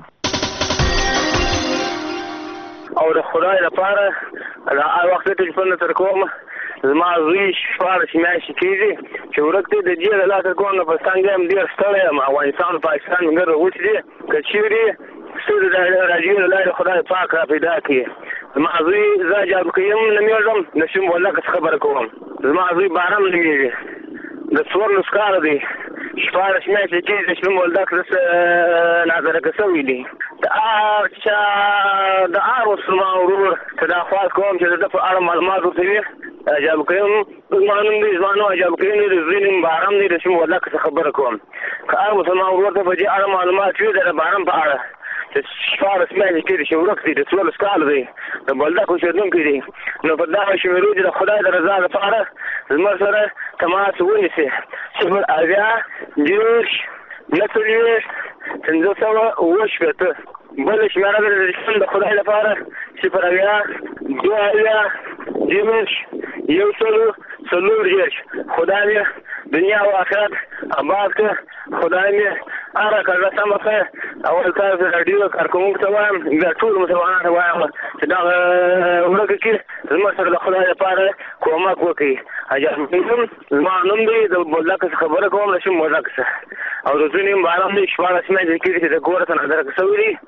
او د خدای لپاره د هغه وخت ټلیفون تر کوم زما زوی شپاړس میاشتې کېږي چې ورک دی. د دې د لاسه کوم نه په څنګه یم ډېر ستړی یم. افغانستان پاکستان ګر وچ دی که چیرې ستوري د راډیو له لارې خدای پاک را پیدا کړي. زما زوی زه جابقیم نومېږم نسیم ولاکه څه خبره کوم. زما زوی بارم نومېږي د څوارلس کاله دی شپاړس میاشتې کېږي د شلم ولدک داسې ناظرکه شوی دی. د هر چا د هر مسلمان ورور ته دا خواست کوم چې د ده په اړه معلومات ورکوي. جابقیم زما نوم دی زما نوم جابقیم دی د زوی نوم بارم دی د شلم ولدک څه خبره کوم. که هر مسلمان ورور ته په دې اړه معلومات وي د بارم په اړه چې شپاړس میاشتې کېږي چې ورک دی د څوارلس کاله دی د بولدک اوسېدونکی دی نو په دغه شمېرو چې د خدای د رضا لپاره زما سره تماس ونیسي. صفر اویا دېرش نهه څلوېښت پنځه سوه اووه شپېته. بله شمېره ده د خدای لپاره صفر اویا دوه اویا دېرش یو سلو څلور دېرش. خدای مې دنیا او آخرت آباد کړه. خدای مې هره کړه سمه کړه. اول تاسو راډیو کارکوونکو ته وایم بیا ټولو مسلمانانو ته وایم چې دغه ورکه کې زما سره د خدای لپاره کومک وکړي. اجازه زما نوم دی د بولدک څخه خبره کوم نشم بولدک څخه او د زوی نوم بارم دی شپاړس میاشتې کېږي چې د کوره څه نظرکه شوي دي.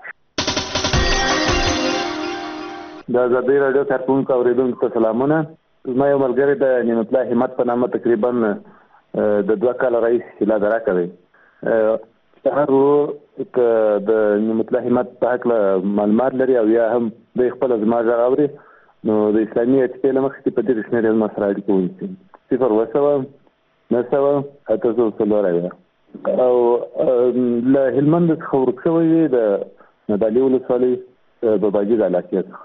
د ازادۍ راډیو کارکوونکو اورېدونکو ته سلامونه. زما یو ملګری د نعمت الله همت په نامه تقریبا د دوه کاله راهیسې هیله درا کوي. هر ورور که د نعمت الله همت په هکله معلومات لري او یا هم دوی خپله زما غږ اوري نو د اسلامي اتفاق له مخې په دې شمېرې زما سره اړیکه ونیسي. صفر اووه سوه نهه سوه اته سوه څلور اویا. او له هلمند څخه ورک شوی دی د نادعلي ولسوالۍ باباجي د علاقې څخه.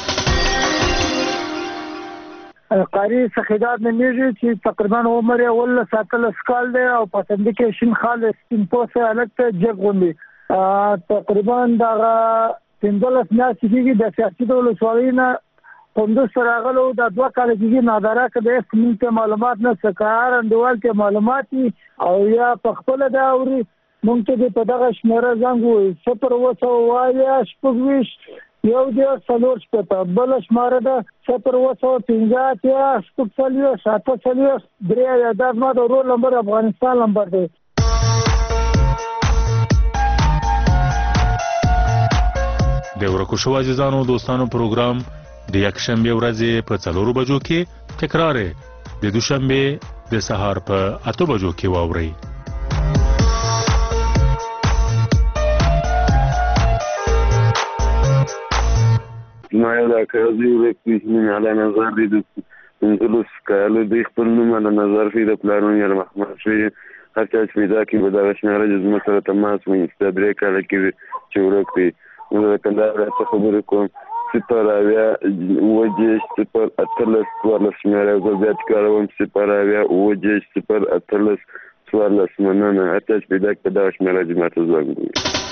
قاری سخیدات نومېږي چې تقریبا عمر یې اوولس اتلس کال دی او په تندي کې شین خال سپین پوستی هلک ته جګ غوندي. تقریبا دغه پنځلس میاشتې کېږي د سیاسي د ولسوالۍ نه کندوز ته راغلی و. دا دوه کاله کېږي ناداره که د هېڅ موږ ته معلومات نشته. که هر انډیوال ته معلومات وي او یا په خپله دا اوري موږ ته دې په دغه شمېره زنګ ووایي صفر اووه سوه اویا شپږ ویشت یو دېرش څلور شپېته. بله شماره ده صفر اووه سوه پنځه اتیا شپږ څلوېښت اته څلوېښت درې اویا. دا زما د ورور نمبر افغانستان نمبر دی. د ورکو شو عزیزانو دوستانو پروګرام د یکشنبه ورځې په څلورو بجو کې تکرار د دوشنبه د سهار په اته بجو کې واورئ. ما یو دا کازي وکړي چې علی نظر دې د پنځلس کالو د خپل نوم علی نظر شي د پلانونو یې محمد شي هر چا چې پیدا کړي به دغه شمېره چې زما سره تماس ونیسي. دا درې کاله کېږي چې ورک دی. زه د کندهار څخه خبرې کوم. صفر اویا اووه دېرش صفر اتلس څوارلس شمېره یو ځل بیا تکراروم صفر اویا اووه دېرش صفر اتلس څوارلس. مننه. هر چا چې پیدا کړي په دغه شمېره چې ما ته زنګ ووهي.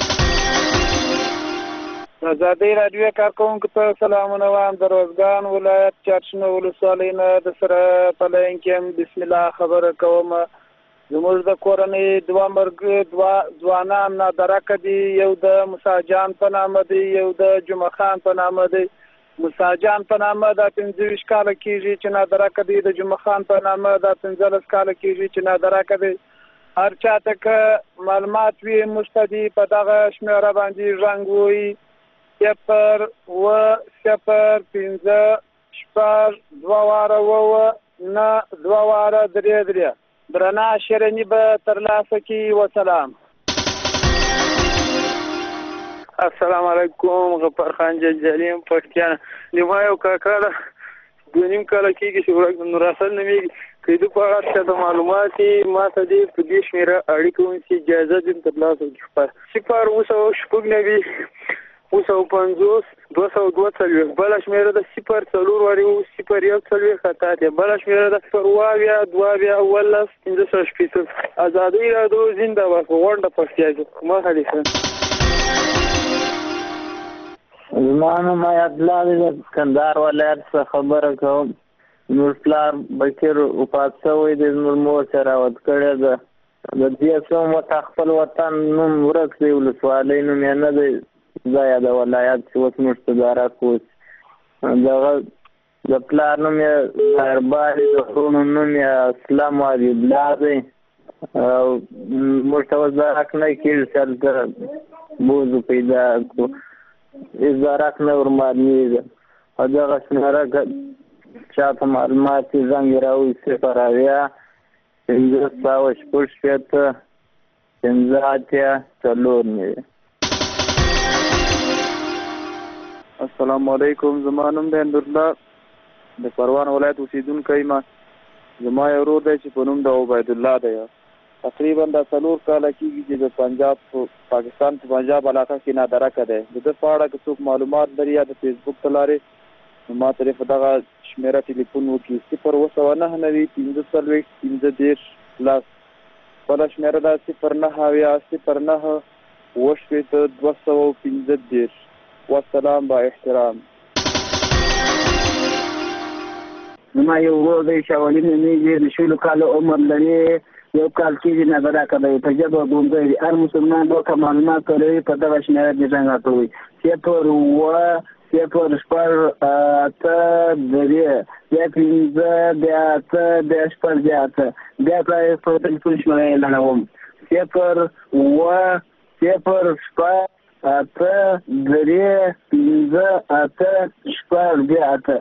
ازادۍ راډیو کارکوونکو ته سلامونه وایم. د روزګان ولایت چارشنو ولسوالۍ نه د سره په لاین کې هم بسم الله خبره کوم. زموږ د کورنۍ دوه مرګ دوه ځوانان نادرکه دي. یو د موسی جان په نامه دی، یو د جمعه خان په نامه دی. موسی جان په نامه دا پنځه ویشت کاله کېږي چې نادرکه دی، د جمعه خان په نامه دا پنځلس کاله کېږي چې نادرکه دی. هر چاته که معلومات وي موږ ته دي په دغه شمېره باندې زنګ ووهي صفر اوه صفر پنځه شپږ دوه واره اووه نه دوه واره درې درې. درنه شیریني به ترلاسه کړي. وسلام. السلام علیکم. غفار خان جنجالي یم پښتیانه. زما یو کاکا ده دوه نیم کاله کېږي چې ورک نورحسن نومېږي. که د په اړه څه د معلومات ما ته دې په دې شمېره اړیکه ونیسي اجازه دې ترلاسه کړي. صفر اوه سوه شپږ نوي اوه سوه پنځوس دوه سوه دوه څلوېښت. بله شمېره ده صفر څلور وارې صفر یو څلوېښت اته اتیا. بله شمېره ده صفر اوه اویا دوه اویا اوولس پنځه سوه شپېته. ازادي راډیو زنده‌باد. په غونډه پښتیا کې مخه دې ښه. زما نوم حیات الله دی، د کندهار ولایت څخه خبره کوم. زموږ پلار بکیر وفات شوی دی، زموږ مور چې راوت کړې ده. د دې څو مته خپل وطن نوم ورک دی، ولسوالۍ نوم یې نه دی ځای د ولایت چې اوس موږ ته داره کوس. دغه د پلار نوم یې ظاهربار دی، د خرونو نوم یې اسلام علي الله دی. موږ ته اوس درک نه کېږي چې هلته بوځو پیدا کړو، هېڅ درک نه ورمعلومېږي. او دغه شمېره چاته معلومات یې زنګ یې راوړي صفر اویا پنځه سوه شپږ شپېته پنځه اتیا څلور نوي. السلام علیکم. زما نوم دی اندرالله، د پروان ولایت اوسېدونکی یم. زما یو ورور دی چې په نوم د عبیدالله دی. تقریبا دا څلور کاله کېږي چې د پنجاب پاکستان په پنجاب علاقه کې نادرکه دی. د ده په اړه که څوک معلومات لري یا د فیسبوک ته لارې نو ما ته په دغه شمېره ټلیفون وکړي صفر اوه سوه نهه نوي پنځه څلوېښت پنځه دېرش لس. بله شمېره ده صفر نهه اویا صفر نهه اوه شپېته دوه سوه پنځه دېرش. والسلام با احترام. زما یو ورور دی شاولي نومېږي، د شلو کالو عمر لري، یو کال کېږي نادرکه دی، په ژبه ګونګی دی. هر مسلمان دوه معلومات لري په دغه شمېره کې زنګ راته ووایي صفر اوه صفر شپږ اته درې بیا پنځه بیا اته بیا شپږ بیا اته. بیا په ټلیفون شمېره یې لړوم صفر اوه صفر شپږ اته درې پنځه اته شپږ بیا اته.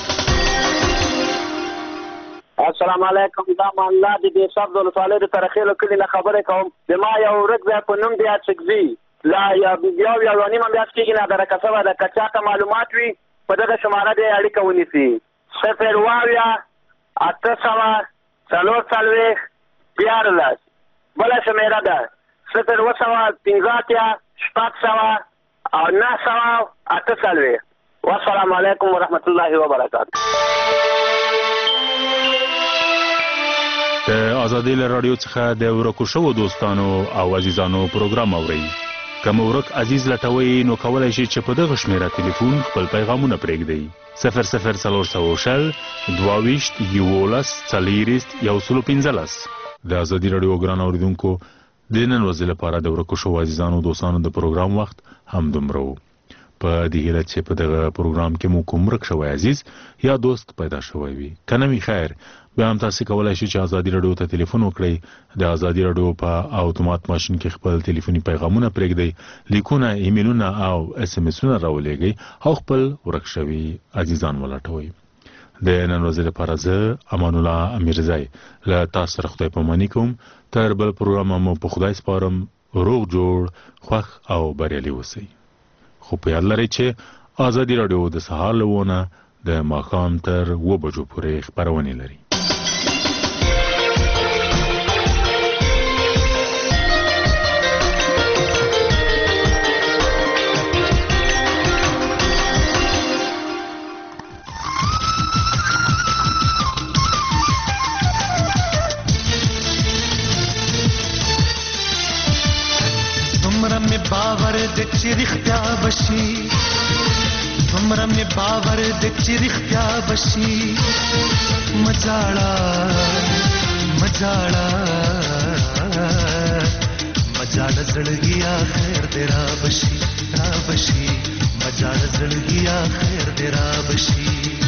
السلام علیکم. دا الله د دې صاحب د ولسوالۍ د ترخیلو کلي نه خبرې کوم. زما یو ورک دی په نوم دی اچکزي، لا یا یو یو نیمه میاشت کېږي نادرکه شوی ده. که چاته معلومات وي په دغه شماره دې اړیکه ونیسي صفر اوه اویا اته سوه څلور څلوېښت دیارلس. بله شمېره ده صفر اوه سوه پنځه اتیا شپږ سوه او نهه سوه اته څلوېښت. والسلام علیکم ورحمت الله وبرکاته. د ازادۍ له راډیو څخه د ورکو شوو دوستانو او عزیزانو پروګرام اورئ. که مو ورک عزیز لټوئ نو کولی شئ چې په دغه شمېره تلیفون خپل پیغامونه پرېږدئ. صفر صفر څلور سوه شل دوه ویشت یولس څلېرویشت یو سلو پنځلس. د ازادي راډیو ګران اورېدونکو، د نن ورځې لپاره د ورکو شوو عزیزانو دوستانو د پروګرام وخت همدومره و. په دې هیله چې په دغه پروګرام کې مو کوم ورک شوی عزیز یا دوست پیدا شوی وي. که نه وي خیر، بیا هم تاسې کولی شئ چې ازادي راډیو ته تلیفون وکړئ. د ازادي راډیو په اتومات ماشین کې خپل تلیفوني پیغامونه پرېږدئ، لیکونه، ایمیلونه او اس ام اسونه راولېږئ او خپل ورک شوي عزیزان ولټوئ. د نن ورځې لپاره زه امان الله امیرزی له تاسو سره خدای پاماني کوم. تر بل پروګرام مو په خدای سپارم. روغ جوړ، خوښ او بریالي اوسئ. خو په یاد لرئ چې ازادي راډیو د سهار له اووه نه د ماښام تر اووه بجو پورې خپرونې لري. باور د چې رښتیا بشي، دومره مې باور د چې رښتیا بشي. مزاړه मजाड़ा मजाड़ा जड़गिया खैर तेरा बशी राबशी मजाड़ा जड़गिया खैर तेरा बशी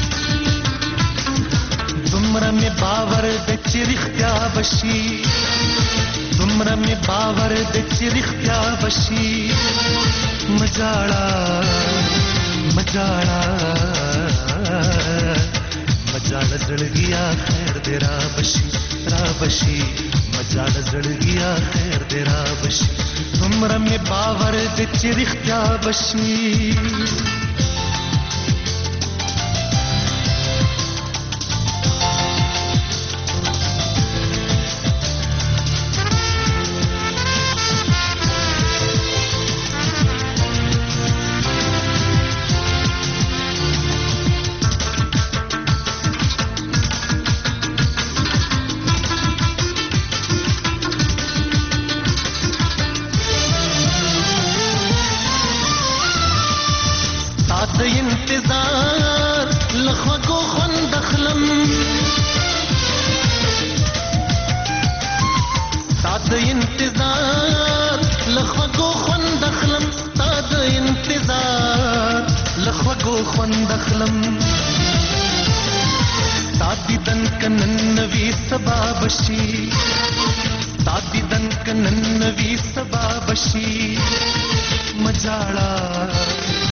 तुमरा में बावर दे चिरिख्या बशी तुमरा में बावर दे चिरिख्या बशी मजाड़ा मजाड़ा मजाड़ा जड़गिया खैर तेरा बशी राबशी मजाड़ा जड़गिया खैर तेरा बशी तुमरा में बावर दे चिरिख्या बशी इंतजार लखवगो खंदखलम साद इंतजार लखवगो खंदखलम साद इंतजार लखवगो खंदखलम सादी दन कननवी सबाबशी सादी दन कननवी सबाबशी मजाड़ा